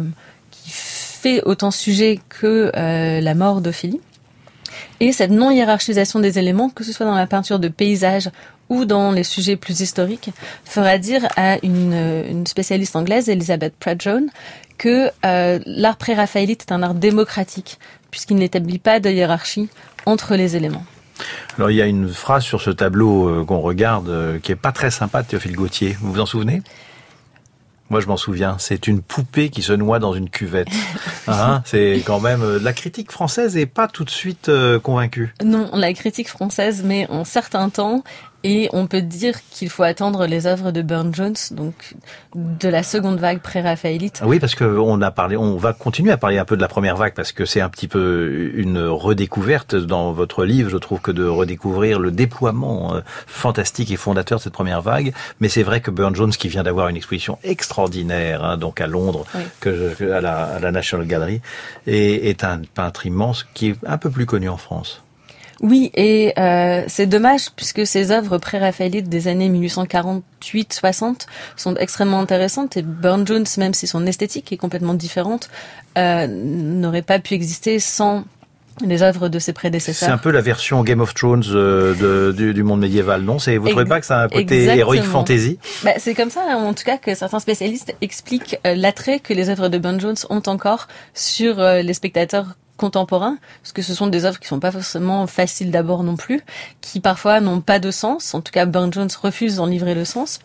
Speaker 3: fait autant sujet que la mort d'Ophélie. Et cette non-hiérarchisation des éléments, que ce soit dans la peinture de paysage ou dans les sujets plus historiques, fera dire à une spécialiste anglaise, Elizabeth Pratt-Jones, que l'art pré-raphaélite est un art démocratique, puisqu'il n'établit pas de hiérarchie entre les éléments.
Speaker 2: Alors il y a une phrase sur ce tableau qu'on regarde qui est pas très sympa de Théophile Gautier. Vous vous en souvenez ? Moi, je m'en souviens. C'est une poupée qui se noie dans une cuvette. C'est quand même... La critique française est pas tout de suite convaincue.
Speaker 3: Non, la critique française met un certain temps et on peut dire qu'il faut attendre les œuvres de Burne-Jones, donc de la seconde vague pré-raphaélite.
Speaker 2: Oui, parce que on va continuer à parler un peu de la première vague parce que c'est un petit peu une redécouverte dans votre livre. Je trouve que de redécouvrir le déploiement fantastique et fondateur de cette première vague. Mais c'est vrai que Burne-Jones, qui vient d'avoir une exposition extraordinaire, donc à Londres, oui, à la National Gallery, est un peintre immense qui est un peu plus connu en France.
Speaker 3: Oui, et c'est dommage puisque ces œuvres pré-raphaélites des années 1848-60 sont extrêmement intéressantes et Burne-Jones, même si son esthétique est complètement différente, n'aurait pas pu exister sans les œuvres de ses prédécesseurs.
Speaker 2: C'est un peu la version Game of Thrones du monde médiéval, non ? Vous trouvez pas que ça a un côté héroïque fantasy ?
Speaker 3: C'est comme ça, en tout cas, que certains spécialistes expliquent l'attrait que les œuvres de Burne-Jones ont encore sur les spectateurs contemporains, parce que ce sont des œuvres qui sont pas forcément faciles d'abord non plus, qui parfois n'ont pas de sens. En tout cas, Burne-Jones refuse d'en livrer le sens.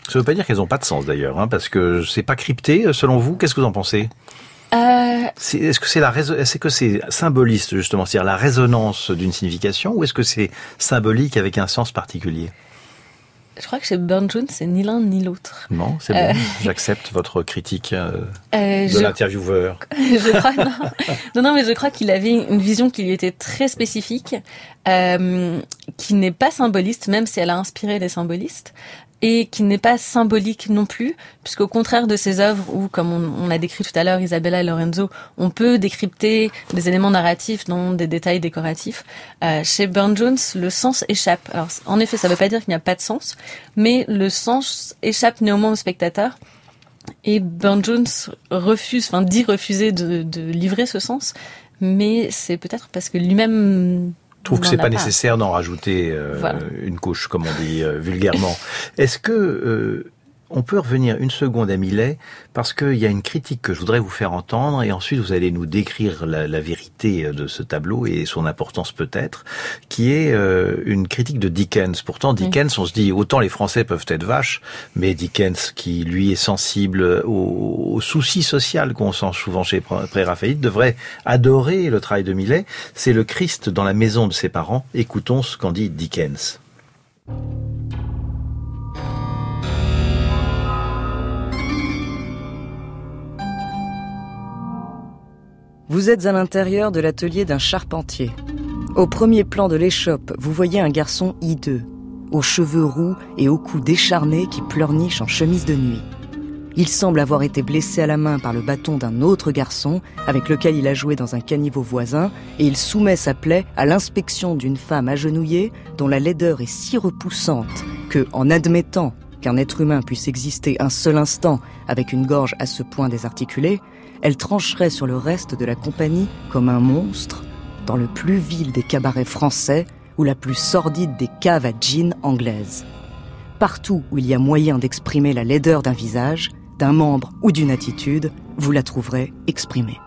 Speaker 2: Ça veut pas dire qu'elles n'ont pas de sens d'ailleurs, hein, parce que c'est pas crypté, selon vous. Qu'est-ce que vous en pensez? Est-ce que c'est symboliste justement, c'est-à-dire la résonance d'une signification, ou est-ce que c'est symbolique avec un sens particulier?
Speaker 3: Je crois que chez Burne-Jones, c'est ni l'un ni l'autre.
Speaker 2: Non, c'est bon. J'accepte votre critique de l'intervieweur.
Speaker 3: Je crois, non, mais je crois qu'il avait une vision qui lui était très spécifique, qui n'est pas symboliste, même si elle a inspiré les symbolistes, et qui n'est pas symbolique non plus, puisqu'au contraire de ses œuvres où, comme on a décrit tout à l'heure, Isabella et Lorenzo, on peut décrypter des éléments narratifs dans des détails décoratifs. Chez Burne-Jones, le sens échappe. Alors, en effet, ça ne veut pas dire qu'il n'y a pas de sens, mais le sens échappe néanmoins au spectateur. Et Burne-Jones dit refuser de livrer ce sens, mais c'est peut-être parce que lui-même
Speaker 2: trouve que c'est pas nécessaire d'en rajouter une couche, comme on dit vulgairement. Est-ce que on peut revenir une seconde à Millet, parce qu'il y a une critique que je voudrais vous faire entendre, et ensuite vous allez nous décrire la vérité de ce tableau et son importance peut-être, qui est une critique de Dickens. Pourtant, Dickens, on se dit, autant les Français peuvent être vaches, mais Dickens, qui lui est sensible au souci social qu'on sent souvent chez Préraphaélite, devrait adorer le travail de Millet. C'est le Christ dans la maison de ses parents. Écoutons ce qu'en dit Dickens.
Speaker 4: Vous êtes à l'intérieur de l'atelier d'un charpentier. Au premier plan de l'échoppe, vous voyez un garçon hideux, aux cheveux roux et au cou décharné qui pleurniche en chemise de nuit. Il semble avoir été blessé à la main par le bâton d'un autre garçon avec lequel il a joué dans un caniveau voisin, et il soumet sa plaie à l'inspection d'une femme agenouillée dont la laideur est si repoussante que, en admettant qu'un être humain puisse exister un seul instant avec une gorge à ce point désarticulée, elle trancherait sur le reste de la compagnie comme un monstre dans le plus vil des cabarets français ou la plus sordide des caves à gin anglaises. Partout où il y a moyen d'exprimer la laideur d'un visage, d'un membre ou d'une attitude, vous la trouverez exprimée.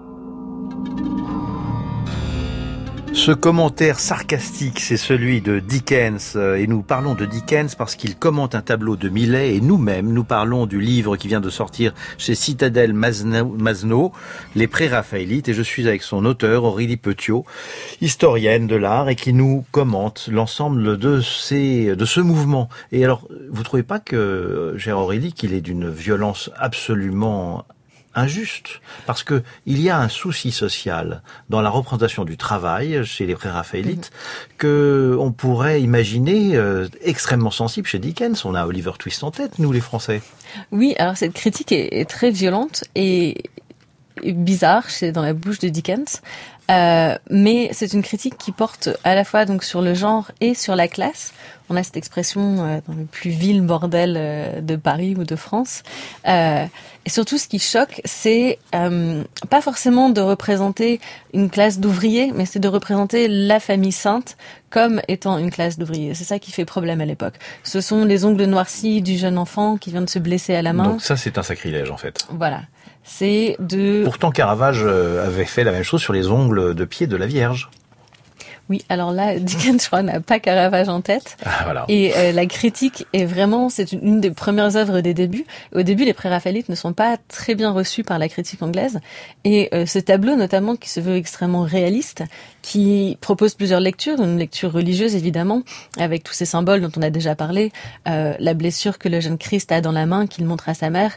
Speaker 2: Ce commentaire sarcastique, c'est celui de Dickens, et nous parlons de Dickens parce qu'il commente un tableau de Millet, et nous-mêmes, nous parlons du livre qui vient de sortir chez Citadel Masno, Les Préraphaélites, et je suis avec son auteur, Aurélie Petiot, historienne de l'art, et qui nous commente l'ensemble de ce mouvement. Et alors, vous trouvez pas que, chère Aurélie, qu'il est d'une violence absolument injuste, parce que il y a un souci social dans la représentation du travail chez les Préraphaélites que on pourrait imaginer extrêmement sensible chez Dickens. On a Oliver Twist en tête, nous les Français.
Speaker 3: Oui, alors cette critique est très violente et bizarre dans la bouche de Dickens, mais c'est une critique qui porte à la fois donc sur le genre et sur la classe. On a cette expression dans le plus vil bordel de Paris ou de France. Et surtout, ce qui choque, c'est pas forcément de représenter une classe d'ouvriers, mais c'est de représenter la famille sainte comme étant une classe d'ouvriers. C'est ça qui fait problème à l'époque. Ce sont les ongles noircis du jeune enfant qui vient de se blesser à la main.
Speaker 2: Donc ça, c'est un sacrilège, en fait.
Speaker 3: Voilà. C'est de...
Speaker 2: Pourtant, Caravage avait fait la même chose sur les ongles de pied de la Vierge.
Speaker 3: Oui, alors là, Dickens, je crois, n'a pas Caravage en tête.
Speaker 2: Ah, voilà.
Speaker 3: Et la critique est vraiment, c'est une des premières œuvres des débuts. Au début, les Préraphaélites ne sont pas très bien reçus par la critique anglaise. Et ce tableau, notamment, qui se veut extrêmement réaliste, qui propose plusieurs lectures, une lecture religieuse, évidemment, avec tous ces symboles dont on a déjà parlé, la blessure que le jeune Christ a dans la main, qu'il montre à sa mère,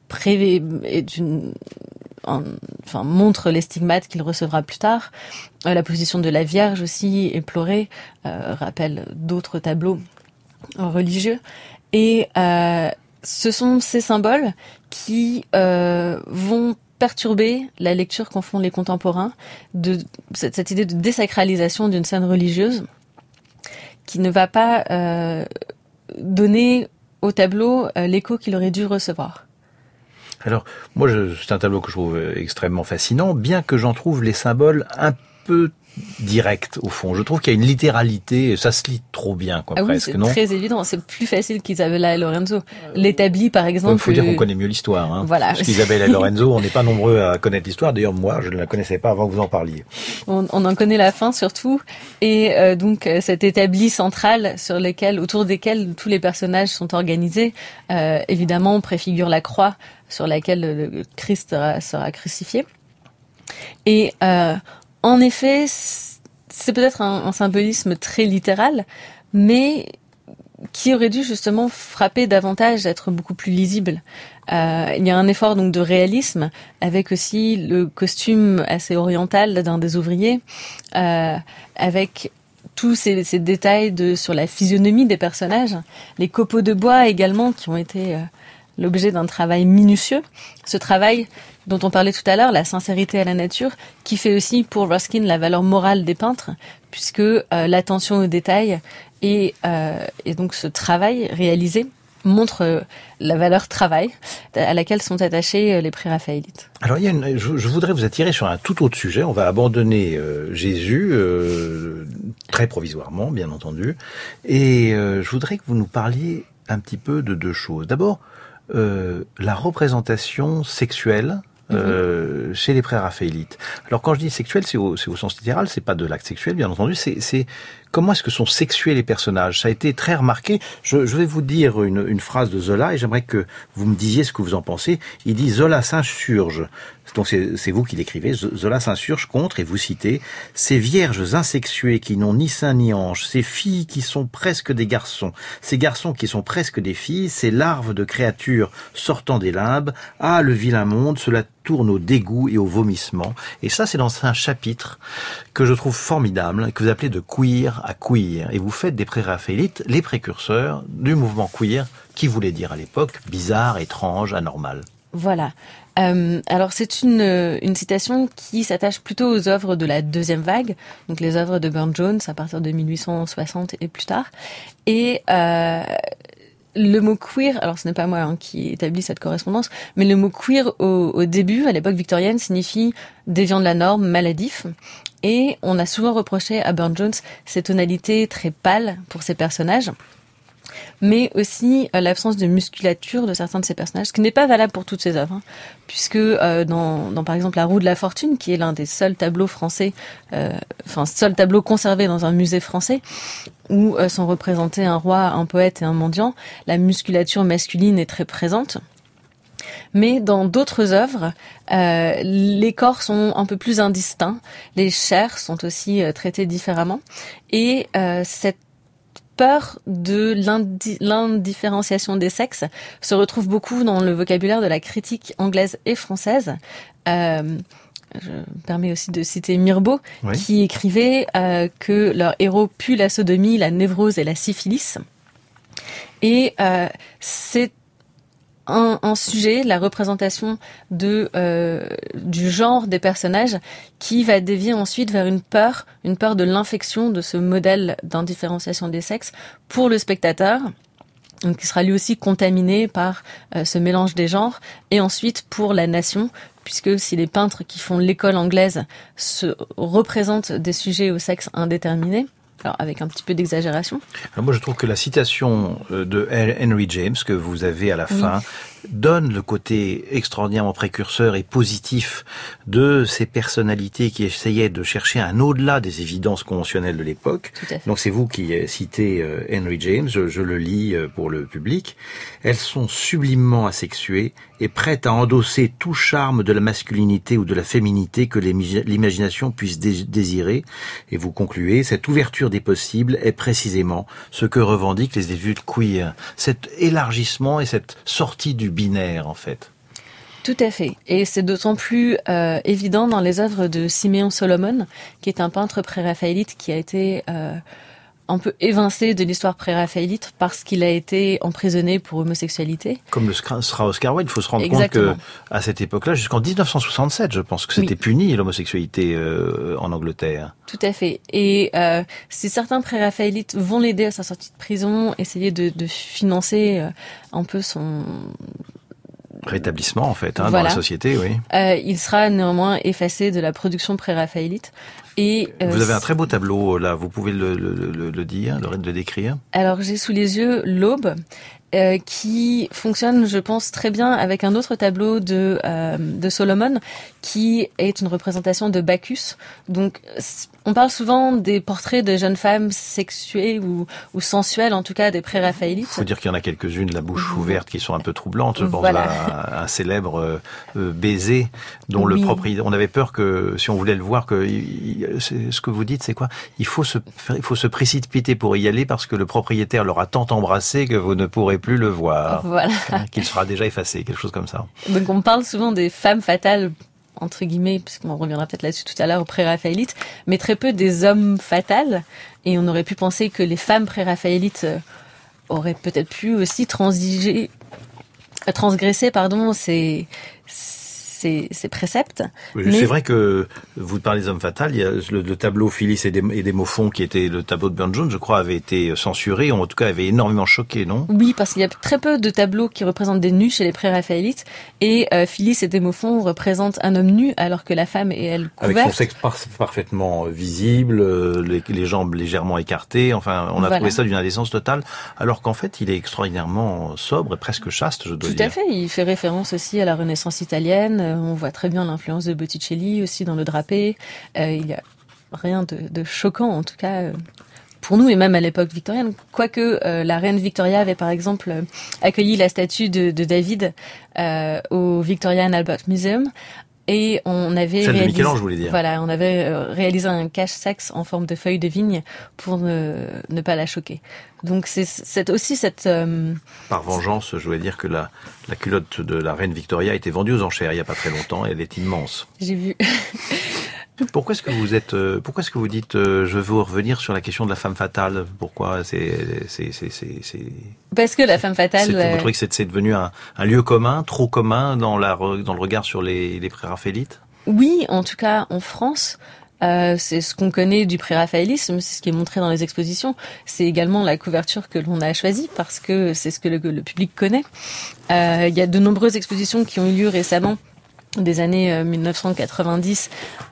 Speaker 3: montre les stigmates qu'il recevra plus tard. La position de la Vierge aussi, éplorée, rappelle d'autres tableaux religieux. Et ce sont ces symboles qui vont perturber la lecture qu'en font les contemporains de cette idée de désacralisation d'une scène religieuse qui ne va pas donner au tableau l'écho qu'il aurait dû recevoir.
Speaker 2: Alors, moi, c'est un tableau que je trouve extrêmement fascinant, bien que j'en trouve les symboles un peu directe, au fond. Je trouve qu'il y a une littéralité, ça se lit trop bien, quoi, presque,
Speaker 3: c'est
Speaker 2: non?
Speaker 3: Très évident. C'est plus facile qu'Isabella et Lorenzo. L'établi, par exemple.
Speaker 2: Il faut dire qu'on connaît mieux l'histoire, hein.
Speaker 3: Voilà.
Speaker 2: Parce qu'Isabella et Lorenzo, on n'est pas nombreux à connaître l'histoire. D'ailleurs, moi, je ne la connaissais pas avant que vous en parliez.
Speaker 3: On en connaît la fin, surtout. Et donc, cet établi central autour desquels tous les personnages sont organisés, évidemment, préfigure la croix sur laquelle le Christ sera crucifié. Et en effet, c'est peut-être un symbolisme très littéral, mais qui aurait dû justement frapper davantage, être beaucoup plus lisible. Il y a un effort donc de réalisme, avec aussi le costume assez oriental d'un des ouvriers, avec tous ces détails sur la physionomie des personnages, les copeaux de bois également qui ont été l'objet d'un travail minutieux. Ce travail dont on parlait tout à l'heure, la sincérité à la nature, qui fait aussi pour Ruskin la valeur morale des peintres, puisque l'attention aux détails et donc ce travail réalisé montre la valeur travail à laquelle sont attachés les préraphaélites.
Speaker 2: Alors, je voudrais vous attirer sur un tout autre sujet. On va abandonner Jésus, très provisoirement, bien entendu. Et je voudrais que vous nous parliez un petit peu de deux choses. D'abord, la représentation sexuelle chez les préraphaélites. Alors quand je dis sexuel, c'est au sens littéral, c'est pas de l'acte sexuel, bien entendu, c'est comment est-ce que sont sexués les personnages. Ça a été très remarqué. Je vais vous dire une phrase de Zola et j'aimerais que vous me disiez ce que vous en pensez. Il dit: Zola s'insurge. Donc c'est vous qui l'écrivez. Zola s'insurge contre, et vous citez, ces vierges insexuées qui n'ont ni sein ni hanche, ces filles qui sont presque des garçons, ces garçons qui sont presque des filles, ces larves de créatures sortant des limbes. Ah, le vilain monde, cela tourne au dégoût et au vomissement. Et ça, c'est dans un chapitre que je trouve formidable, que vous appelez de queer à queer. Et vous faites des préraphaélites les précurseurs du mouvement queer, qui voulait dire à l'époque bizarre, étrange, anormal.
Speaker 3: Voilà. Alors c'est une citation qui s'attache plutôt aux œuvres de la deuxième vague, donc les œuvres de Burne-Jones à partir de 1860 et plus tard. Et le mot queer, alors ce n'est pas moi qui établis cette correspondance, mais le mot queer au début, à l'époque victorienne, signifie déviant de la norme, maladif. Et on a souvent reproché à Burne-Jones ces tonalités très pâles pour ses personnages, mais aussi l'absence de musculature de certains de ces personnages, ce qui n'est pas valable pour toutes ses œuvres, puisque dans par exemple La Roue de la Fortune, qui est l'un des seuls tableaux français, seul tableau conservé dans un musée français, où sont représentés un roi, un poète et un mendiant, la musculature masculine est très présente. Mais dans d'autres œuvres, les corps sont un peu plus indistincts, les chairs sont aussi traitées différemment, et cette peur de l'indifférenciation des sexes se retrouve beaucoup dans le vocabulaire de la critique anglaise et française. Je me permets aussi de citer Mirbeau, oui, qui écrivait que leur héros pue la sodomie, la névrose et la syphilis. Et c'est un sujet, la représentation du genre des personnages, qui va dévier ensuite vers une peur de l'infection de ce modèle d'indifférenciation des sexes pour le spectateur, donc qui sera lui aussi contaminé par ce mélange des genres, et ensuite pour la nation, puisque si les peintres qui font l'école anglaise se représentent des sujets au sexe indéterminé, alors avec un petit peu d'exagération.
Speaker 2: Alors moi je trouve que la citation de Henry James que vous avez à la fin donne le côté extraordinairement précurseur et positif de ces personnalités qui essayaient de chercher un au-delà des évidences conventionnelles de l'époque. Donc c'est vous qui citez Henry James, je le lis pour le public. Elles sont sublimement asexuées et prêtes à endosser tout charme de la masculinité ou de la féminité que l'imagination puisse désirer. Et vous concluez, cette ouverture des possibles est précisément ce que revendiquent les études queer. Cet élargissement et cette sortie du binaire, en fait.
Speaker 3: Tout à fait. Et c'est d'autant plus évident dans les œuvres de Simeon Solomon, qui est un peintre préraphaélite qui a été un peu évincé de l'histoire préraphaélite parce qu'il a été emprisonné pour homosexualité.
Speaker 2: Comme le sera Oscar Wilde, il faut se rendre compte que à cette époque-là, jusqu'en 1967, je pense que c'était puni l'homosexualité en Angleterre.
Speaker 3: Tout à fait. Et si certains préraphaélites vont l'aider à sa sortie de prison, essayer de financer un peu
Speaker 2: rétablissement en fait,
Speaker 3: voilà.
Speaker 2: Dans la société, oui.
Speaker 3: Il sera néanmoins effacé de la production pré-raphaélite. Et
Speaker 2: vous avez un très beau tableau là, vous pouvez le dire, le décrire.
Speaker 3: Alors j'ai sous les yeux l'Aube, qui fonctionne, je pense, très bien avec un autre tableau de Solomon, qui est une représentation de Bacchus. Donc, on parle souvent des portraits de jeunes femmes sexuées ou sensuelles, en tout cas des pré-raphaélites.
Speaker 2: Il faut dire qu'il y en a quelques-unes, la bouche ouverte, qui sont un peu troublantes. Je pense
Speaker 3: voilà.
Speaker 2: à un célèbre baiser, dont le propriétaire... On avait peur que, si on voulait le voir, ce que vous dites, c'est quoi ? Il faut se précipiter pour y aller parce que le propriétaire l'aura tant embrassé que vous ne pourrez plus le voir.
Speaker 3: Voilà.
Speaker 2: Qu'il sera déjà effacé, quelque chose comme ça.
Speaker 3: Donc on parle souvent des femmes fatales, entre guillemets, puisqu'on reviendra peut-être là-dessus tout à l'heure, aux pré-raphaélites, mais très peu des hommes fatals. Et on aurait pu penser que les femmes pré-raphaélites auraient peut-être pu aussi transgresser ces préceptes.
Speaker 2: Oui, mais... C'est vrai que vous parlez des hommes fatales, il y a le tableau Phyllis et Démophon, qui était le tableau de Burne-Jones, je crois, avait été censuré, ou en tout cas avait énormément choqué, non ?
Speaker 3: Oui, parce qu'il y a très peu de tableaux qui représentent des nus chez les pré-raphaélites, et Phyllis et Démophon représentent un homme nu, alors que la femme est, elle, couverte.
Speaker 2: Avec son sexe parfaitement visible, les jambes légèrement écartées, enfin, on a trouvé ça d'une indécence totale, alors qu'en fait, il est extraordinairement sobre et presque chaste, je dois dire.
Speaker 3: Tout à fait, il fait référence aussi à la Renaissance italienne. On voit très bien l'influence de Botticelli aussi dans le drapé. Il y a rien de choquant, en tout cas, pour nous, et même à l'époque victorienne. Quoique la reine Victoria avait, par exemple, accueilli la statue de David au Victoria and Albert Museum. Et on avait
Speaker 2: celle de Michel-Ange, je voulais dire.
Speaker 3: Voilà, on avait réalisé un cache-sexe en forme de feuille de vigne pour ne pas la choquer. Donc c'est aussi cette...
Speaker 2: Par vengeance, je voulais dire que la culotte de la reine Victoria a été vendue aux enchères il y a pas très longtemps et elle est immense.
Speaker 3: J'ai vu.
Speaker 2: Pourquoi est-ce que vous dites je veux revenir sur la question de la femme fatale ? Pourquoi
Speaker 3: Parce que la femme fatale...
Speaker 2: Vous trouvez que c'est devenu un lieu commun, trop commun dans le regard sur les pré-raphaélites ?
Speaker 3: Oui, en tout cas en France. C'est ce qu'on connaît du pré-raphaélisme, c'est ce qui est montré dans les expositions. C'est également la couverture que l'on a choisie parce que c'est ce que le public connaît. Il y a de nombreuses expositions qui ont eu lieu récemment, des années 1990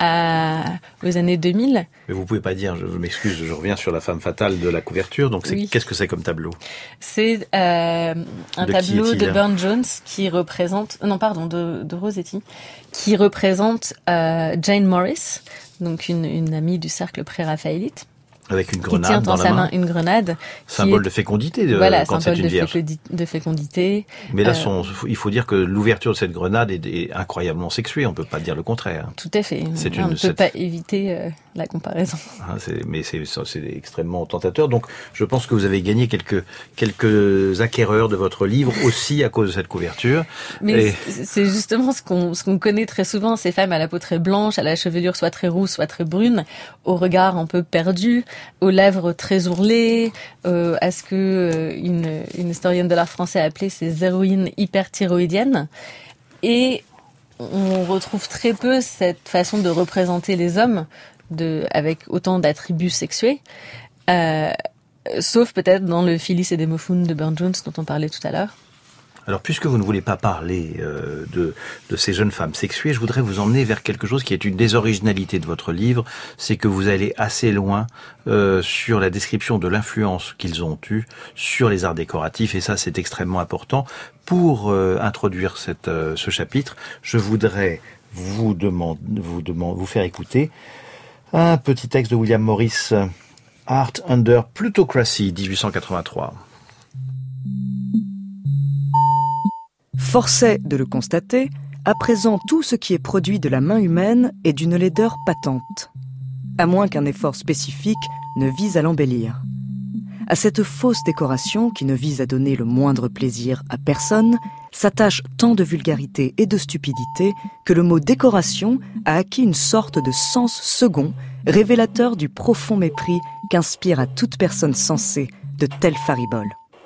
Speaker 3: aux années 2000.
Speaker 2: Mais vous pouvez pas dire, je m'excuse, je reviens sur la femme fatale de la couverture, donc
Speaker 3: oui.
Speaker 2: Qu'est-ce que c'est comme tableau ?
Speaker 3: C'est un tableau de Burne-Jones qui représente, de Rossetti, qui représente Jane Morris, donc une amie du cercle pré-raphaélite.
Speaker 2: Avec une grenade
Speaker 3: qui tient
Speaker 2: dans
Speaker 3: sa main une grenade.
Speaker 2: Symbole de fécondité, quand c'est une vierge.
Speaker 3: De fécondité.
Speaker 2: Mais là, il faut dire que l'ouverture de cette grenade est incroyablement sexuée, on peut pas dire le contraire.
Speaker 3: Tout à fait. On ne peut pas éviter la comparaison.
Speaker 2: Mais c'est extrêmement tentateur. Donc, je pense que vous avez gagné quelques acquéreurs de votre livre aussi à cause de cette couverture.
Speaker 3: Mais c'est justement ce qu'on connaît très souvent, ces femmes à la peau très blanche, à la chevelure soit très rousse, soit très brune, au regard un peu perdu, aux lèvres très ourlées, à ce que une historienne de l'art français a appelé ces héroïnes hyperthyroïdiennes. Et on retrouve très peu cette façon de représenter les hommes avec autant d'attributs sexués, sauf peut-être dans le Phyllis et Démophon de Burne-Jones dont on parlait tout à l'heure.
Speaker 2: Alors, puisque vous ne voulez pas parler de ces jeunes femmes sexuées, je voudrais vous emmener vers quelque chose qui est une des originalités de votre livre, c'est que vous allez assez loin sur la description de l'influence qu'ils ont eue sur les arts décoratifs, et ça, c'est extrêmement important. Pour introduire ce chapitre, je voudrais vous faire écouter un petit texte de William Morris, Art Under Plutocracy, 1883.
Speaker 4: Force est de le constater, à présent tout ce qui est produit de la main humaine est d'une laideur patente, à moins qu'un effort spécifique ne vise à l'embellir. À cette fausse décoration, qui ne vise à donner le moindre plaisir à personne, s'attache tant de vulgarité et de stupidité que le mot décoration a acquis une sorte de sens second, révélateur du profond mépris qu'inspire à toute personne sensée de telles fariboles.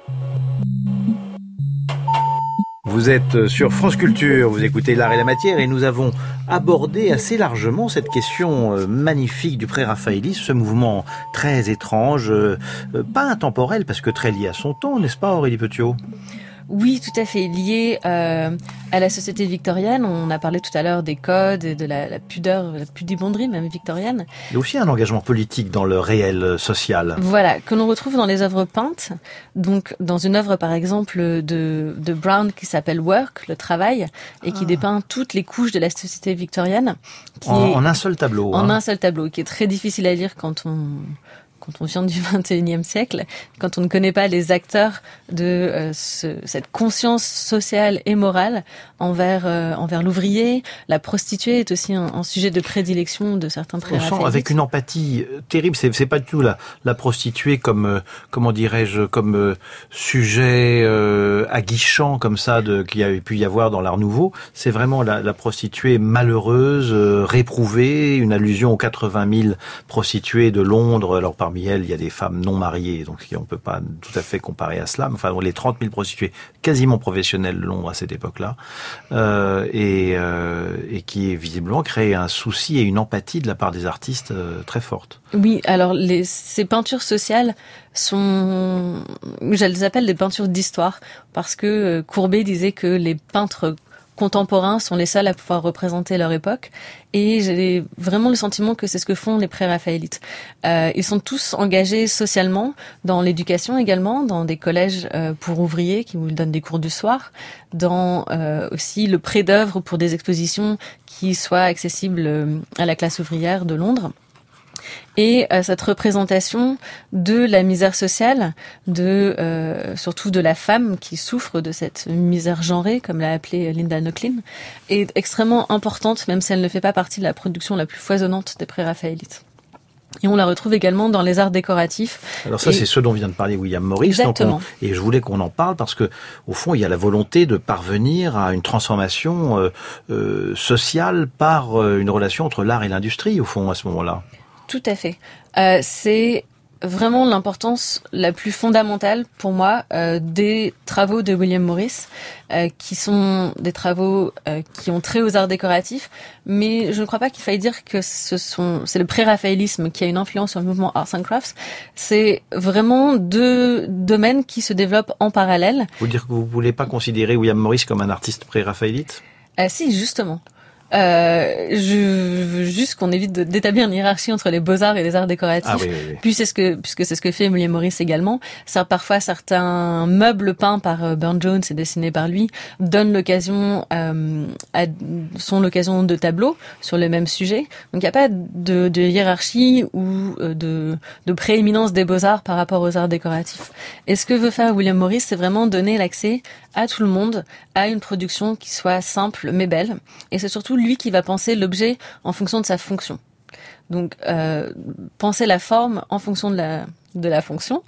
Speaker 2: Vous êtes sur France Culture, vous écoutez L'Art et la Matière et nous avons abordé assez largement cette question magnifique du pré-raphaélisme, ce mouvement très étrange, pas intemporel parce que très lié à son temps, n'est-ce pas Aurélie Petiot ?
Speaker 3: Oui, tout à fait. Lié à la société victorienne, on a parlé tout à l'heure des codes et de la pudeur, la pudibonderie même victorienne.
Speaker 2: Il y a aussi un engagement politique dans le réel social.
Speaker 3: Voilà, que l'on retrouve dans les œuvres peintes. Donc, dans une œuvre, par exemple, de Brown qui s'appelle Work, le travail, et qui dépeint toutes les couches de la société victorienne.
Speaker 2: En un seul tableau.
Speaker 3: En un seul tableau, qui est très difficile à lire quand on vient du 21e siècle, quand on ne connaît pas les acteurs de cette conscience sociale et morale envers l'ouvrier. La prostituée est aussi un sujet de prédilection de certains pré-raphaélites.
Speaker 2: On sent avec une empathie terrible. C'est pas du tout la prostituée comme comment dirais-je, comme sujet aguichant comme ça qu'il y a pu y avoir dans l'Art Nouveau. C'est vraiment la prostituée malheureuse, réprouvée, une allusion aux 80 000 prostituées de Londres. Alors parmi elles, il y a des femmes non mariées, donc on peut pas tout à fait comparer à cela. Mais enfin, les 30 000 prostituées quasiment professionnelles de Londres à cette époque-là, et qui visiblement crée un souci et une empathie de la part des artistes très forte.
Speaker 3: Oui, alors ces peintures sociales sont, je les appelle des peintures d'histoire, parce que Courbet disait que les peintres contemporains sont les seuls à pouvoir représenter leur époque, et j'ai vraiment le sentiment que c'est ce que font les pré-raphaélites. Ils sont tous engagés socialement, dans l'éducation également, dans des collèges pour ouvriers qui vous donnent des cours du soir, dans aussi le prêt d'œuvres pour des expositions qui soient accessibles à la classe ouvrière de Londres. Et cette représentation de la misère sociale, surtout de la femme qui souffre de cette misère genrée, comme l'a appelé Linda Nochlin, est extrêmement importante, même si elle ne fait pas partie de la production la plus foisonnante des pré-raphaélites. Et on la retrouve également dans les arts décoratifs.
Speaker 2: Alors ça, c'est ce dont vient de parler William Morris.
Speaker 3: Exactement.
Speaker 2: Et je voulais qu'on en parle parce que, au fond, il y a la volonté de parvenir à une transformation sociale par une relation entre l'art et l'industrie, au fond, à ce moment-là.
Speaker 3: Tout à fait. C'est vraiment l'importance la plus fondamentale pour moi des travaux de William Morris, qui sont des travaux qui ont trait aux arts décoratifs, mais je ne crois pas qu'il faille dire que c'est le pré-raphaélisme qui a une influence sur le mouvement Arts and Crafts. C'est vraiment deux domaines qui se développent en parallèle.
Speaker 2: Vous dire que vous ne voulez pas considérer William Morris comme un artiste pré-raphaélite ?
Speaker 3: Si, justement. Je veux juste qu'on évite d'établir une hiérarchie entre les beaux-arts et les arts décoratifs.
Speaker 2: Ah, oui.
Speaker 3: Puisque c'est ce que fait William Morris également. Parfois, certains meubles peints par Burne-Jones et dessinés par lui donnent sont l'occasion de tableaux sur le même sujet. Donc, il n'y a pas de hiérarchie ou de prééminence des beaux-arts par rapport aux arts décoratifs. Et ce que veut faire William Morris, c'est vraiment donner l'accès à tout le monde à une production qui soit simple mais belle. Et c'est surtout lui qui va penser l'objet en fonction de sa fonction. Donc, penser la forme en fonction de la fonction,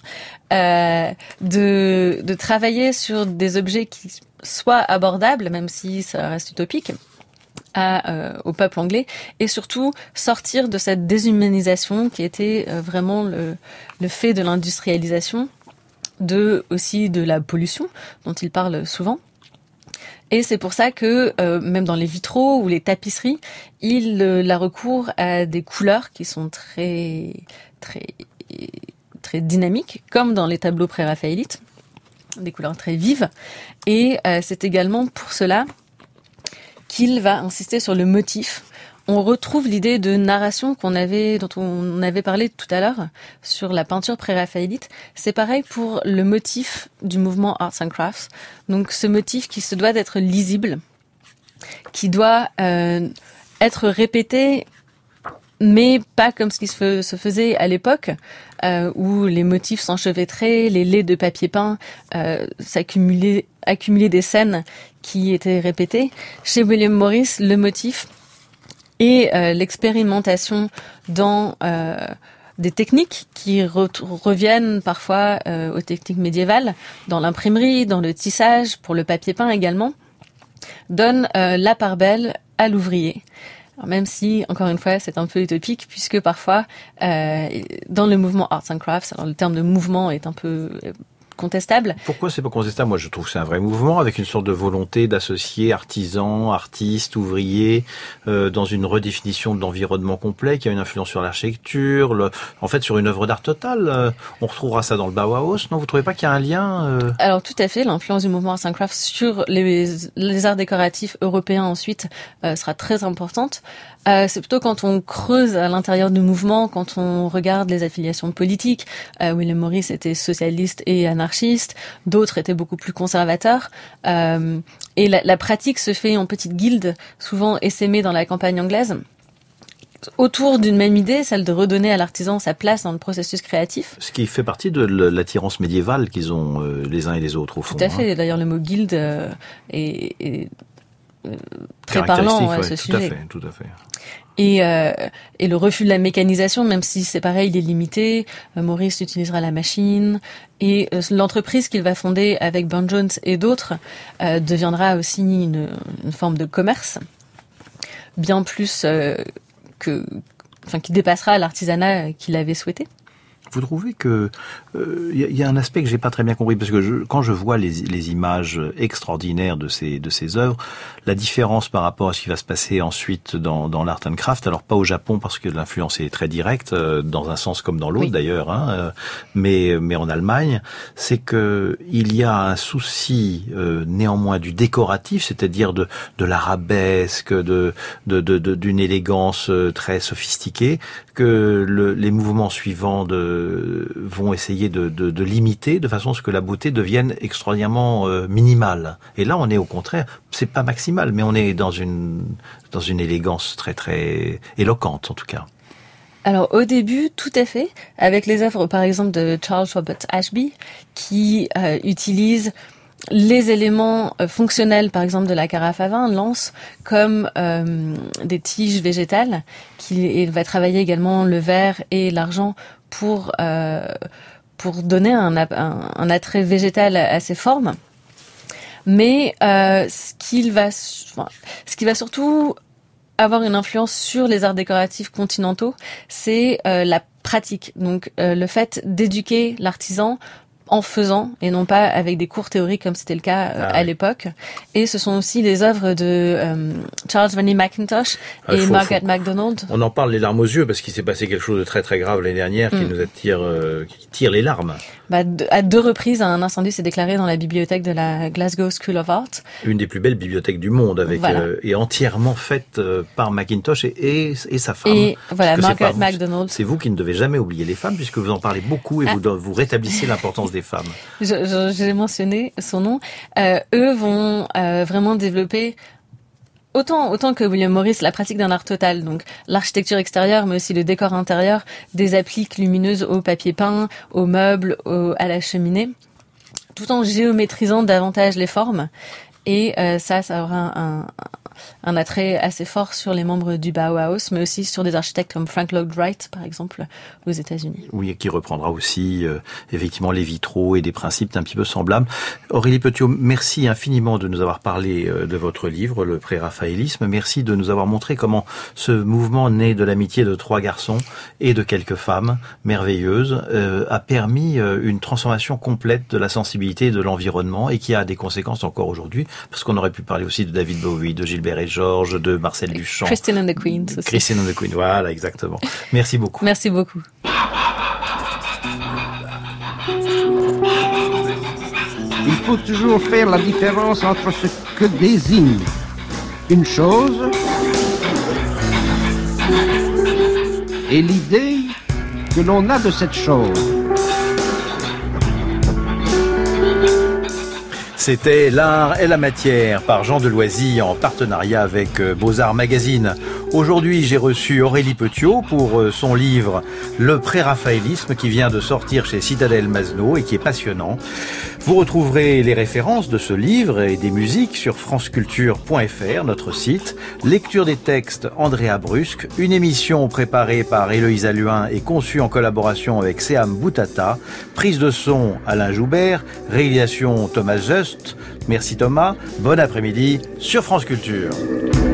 Speaker 3: de travailler sur des objets qui soient abordables, même si ça reste utopique, au peuple anglais, et surtout sortir de cette déshumanisation qui était vraiment le fait de l'industrialisation, aussi de la pollution dont il parle souvent. Et c'est pour ça que même dans les vitraux ou les tapisseries, il a recours à des couleurs qui sont très très très dynamiques, comme dans les tableaux pré-raphaélites, des couleurs très vives. Et c'est également pour cela qu'il va insister sur le motif. On retrouve l'idée de narration dont on avait parlé tout à l'heure sur la peinture pré-raphaélite. C'est pareil pour le motif du mouvement Arts and Crafts. Donc ce motif qui se doit d'être lisible, qui doit être répété, mais pas comme ce qui se faisait à l'époque, où les motifs s'enchevêtraient, les laits de papier peint accumulaient des scènes qui étaient répétées. Chez William Morris, le motif et l'expérimentation dans des techniques qui reviennent parfois aux techniques médiévales, dans l'imprimerie, dans le tissage, pour le papier peint également, donne la part belle à l'ouvrier. Alors même si, encore une fois, c'est un peu utopique, puisque parfois, dans le mouvement Arts and Crafts, alors le terme de mouvement est un peu contestable.
Speaker 2: Pourquoi c'est pas contestable? Moi, je trouve que c'est un vrai mouvement avec une sorte de volonté d'associer artisans, artistes, ouvriers dans une redéfinition de l'environnement complet qui a une influence sur l'architecture, en fait sur une œuvre d'art totale. On retrouvera ça dans le Bauhaus. Non, vous trouvez pas qu'il y a un lien
Speaker 3: Alors tout à fait, l'influence du mouvement Arts and Crafts sur les arts décoratifs européens ensuite sera très importante. C'est plutôt quand on creuse à l'intérieur du mouvement, quand on regarde les affiliations politiques. William Morris était socialiste et anarchiste, d'autres étaient beaucoup plus conservateurs. Et la pratique se fait en petites guildes, souvent essaimées dans la campagne anglaise, autour d'une même idée, celle de redonner à l'artisan sa place dans le processus créatif.
Speaker 2: Ce qui fait partie de l'attirance médiévale qu'ils ont les uns et les autres au fond.
Speaker 3: Tout à fait. D'ailleurs, le mot guilde est très parlant à ce sujet.
Speaker 2: Tout à fait.
Speaker 3: Et le refus de la mécanisation, même si c'est pareil, il est limité. Maurice utilisera la machine. Et l'entreprise qu'il va fonder avec Burne Jones et d'autres deviendra aussi une forme de commerce, bien plus qui dépassera l'artisanat qu'il avait souhaité.
Speaker 2: Vous trouvez que y a un aspect que j'ai pas très bien compris, parce que quand je vois les images extraordinaires de ces œuvres, la différence par rapport à ce qui va se passer ensuite dans l'art and craft, alors pas au Japon parce que l'influence est très directe dans un sens comme dans l'autre d'ailleurs, mais en Allemagne, c'est que il y a un souci néanmoins du décoratif, c'est-à-dire de l'arabesque, d'une élégance très sophistiquée, que les mouvements suivants vont essayer de limiter de façon à ce que la beauté devienne extraordinairement minimale. Et là, on est au contraire, c'est pas maximal, mais on est dans une élégance très très éloquente en tout cas.
Speaker 3: Alors au début, tout à fait, avec les œuvres par exemple de Charles Robert Ashby, qui utilise les éléments fonctionnels, par exemple de la carafe à vin, l'anse, comme des tiges végétales. Il va travailler également le verre et l'argent pour donner un attrait végétal à ces formes. Mais ce qui va surtout avoir une influence sur les arts décoratifs continentaux, c'est la pratique. Donc le fait d'éduquer l'artisan en faisant et non pas avec des cours théoriques comme c'était le cas à l'époque. Et ce sont aussi les œuvres de Charles Verney Mackintosh et Margaret MacDonald.
Speaker 2: On en parle les larmes aux yeux parce qu'il s'est passé quelque chose de très très grave l'année dernière qui nous qui tire les larmes.
Speaker 3: À 2 reprises, un incendie s'est déclaré dans la bibliothèque de la Glasgow School of Art. Une
Speaker 2: des plus belles bibliothèques du monde, et entièrement faite par Mackintosh et sa femme.
Speaker 3: Et voilà, Margaret MacDonald.
Speaker 2: C'est vous qui ne devez jamais oublier les femmes, puisque vous en parlez beaucoup et vous rétablissez l'importance des femmes.
Speaker 3: J'ai mentionné son nom. Eux vont vraiment développer autant que William Morris, la pratique d'un art total, donc l'architecture extérieure, mais aussi le décor intérieur, des appliques lumineuses au papier peint, aux meubles, à la cheminée, tout en géométrisant davantage les formes. Et ça aura un attrait assez fort sur les membres du Bauhaus, mais aussi sur des architectes comme Frank Lloyd Wright, par exemple, aux États-Unis.
Speaker 2: Oui, qui reprendra aussi effectivement les vitraux et des principes un petit peu semblables. Aurélie Petiot, merci infiniment de nous avoir parlé de votre livre, Le pré-raphaélisme. Merci de nous avoir montré comment ce mouvement né de l'amitié de 3 garçons et de quelques femmes merveilleuses a permis une transformation complète de la sensibilité et de l'environnement, et qui a des conséquences encore aujourd'hui, parce qu'on aurait pu parler aussi de David Bowie, de Gilbert et Georges, de Marcel Duchamp.
Speaker 3: Christine and the Queens aussi.
Speaker 2: Christine and the Queens, voilà, exactement. Merci beaucoup.
Speaker 3: Merci beaucoup.
Speaker 1: Il faut toujours faire la différence entre ce que désigne une chose et l'idée que l'on a de cette chose.
Speaker 2: C'était L'art et la matière par Jean Deloisy en partenariat avec Beaux-Arts Magazine. Aujourd'hui, j'ai reçu Aurélie Petiot pour son livre Le pré-raphaélisme qui vient de sortir chez Citadel Masno et qui est passionnant. Vous retrouverez les références de ce livre et des musiques sur franceculture.fr, notre site. Lecture des textes, Andrea Brusque. Une émission préparée par Héloïse Luin et conçue en collaboration avec Seam Boutata. Prise de son, Alain Joubert. Réalisation, Thomas Just. Merci Thomas. Bon après-midi sur France Culture.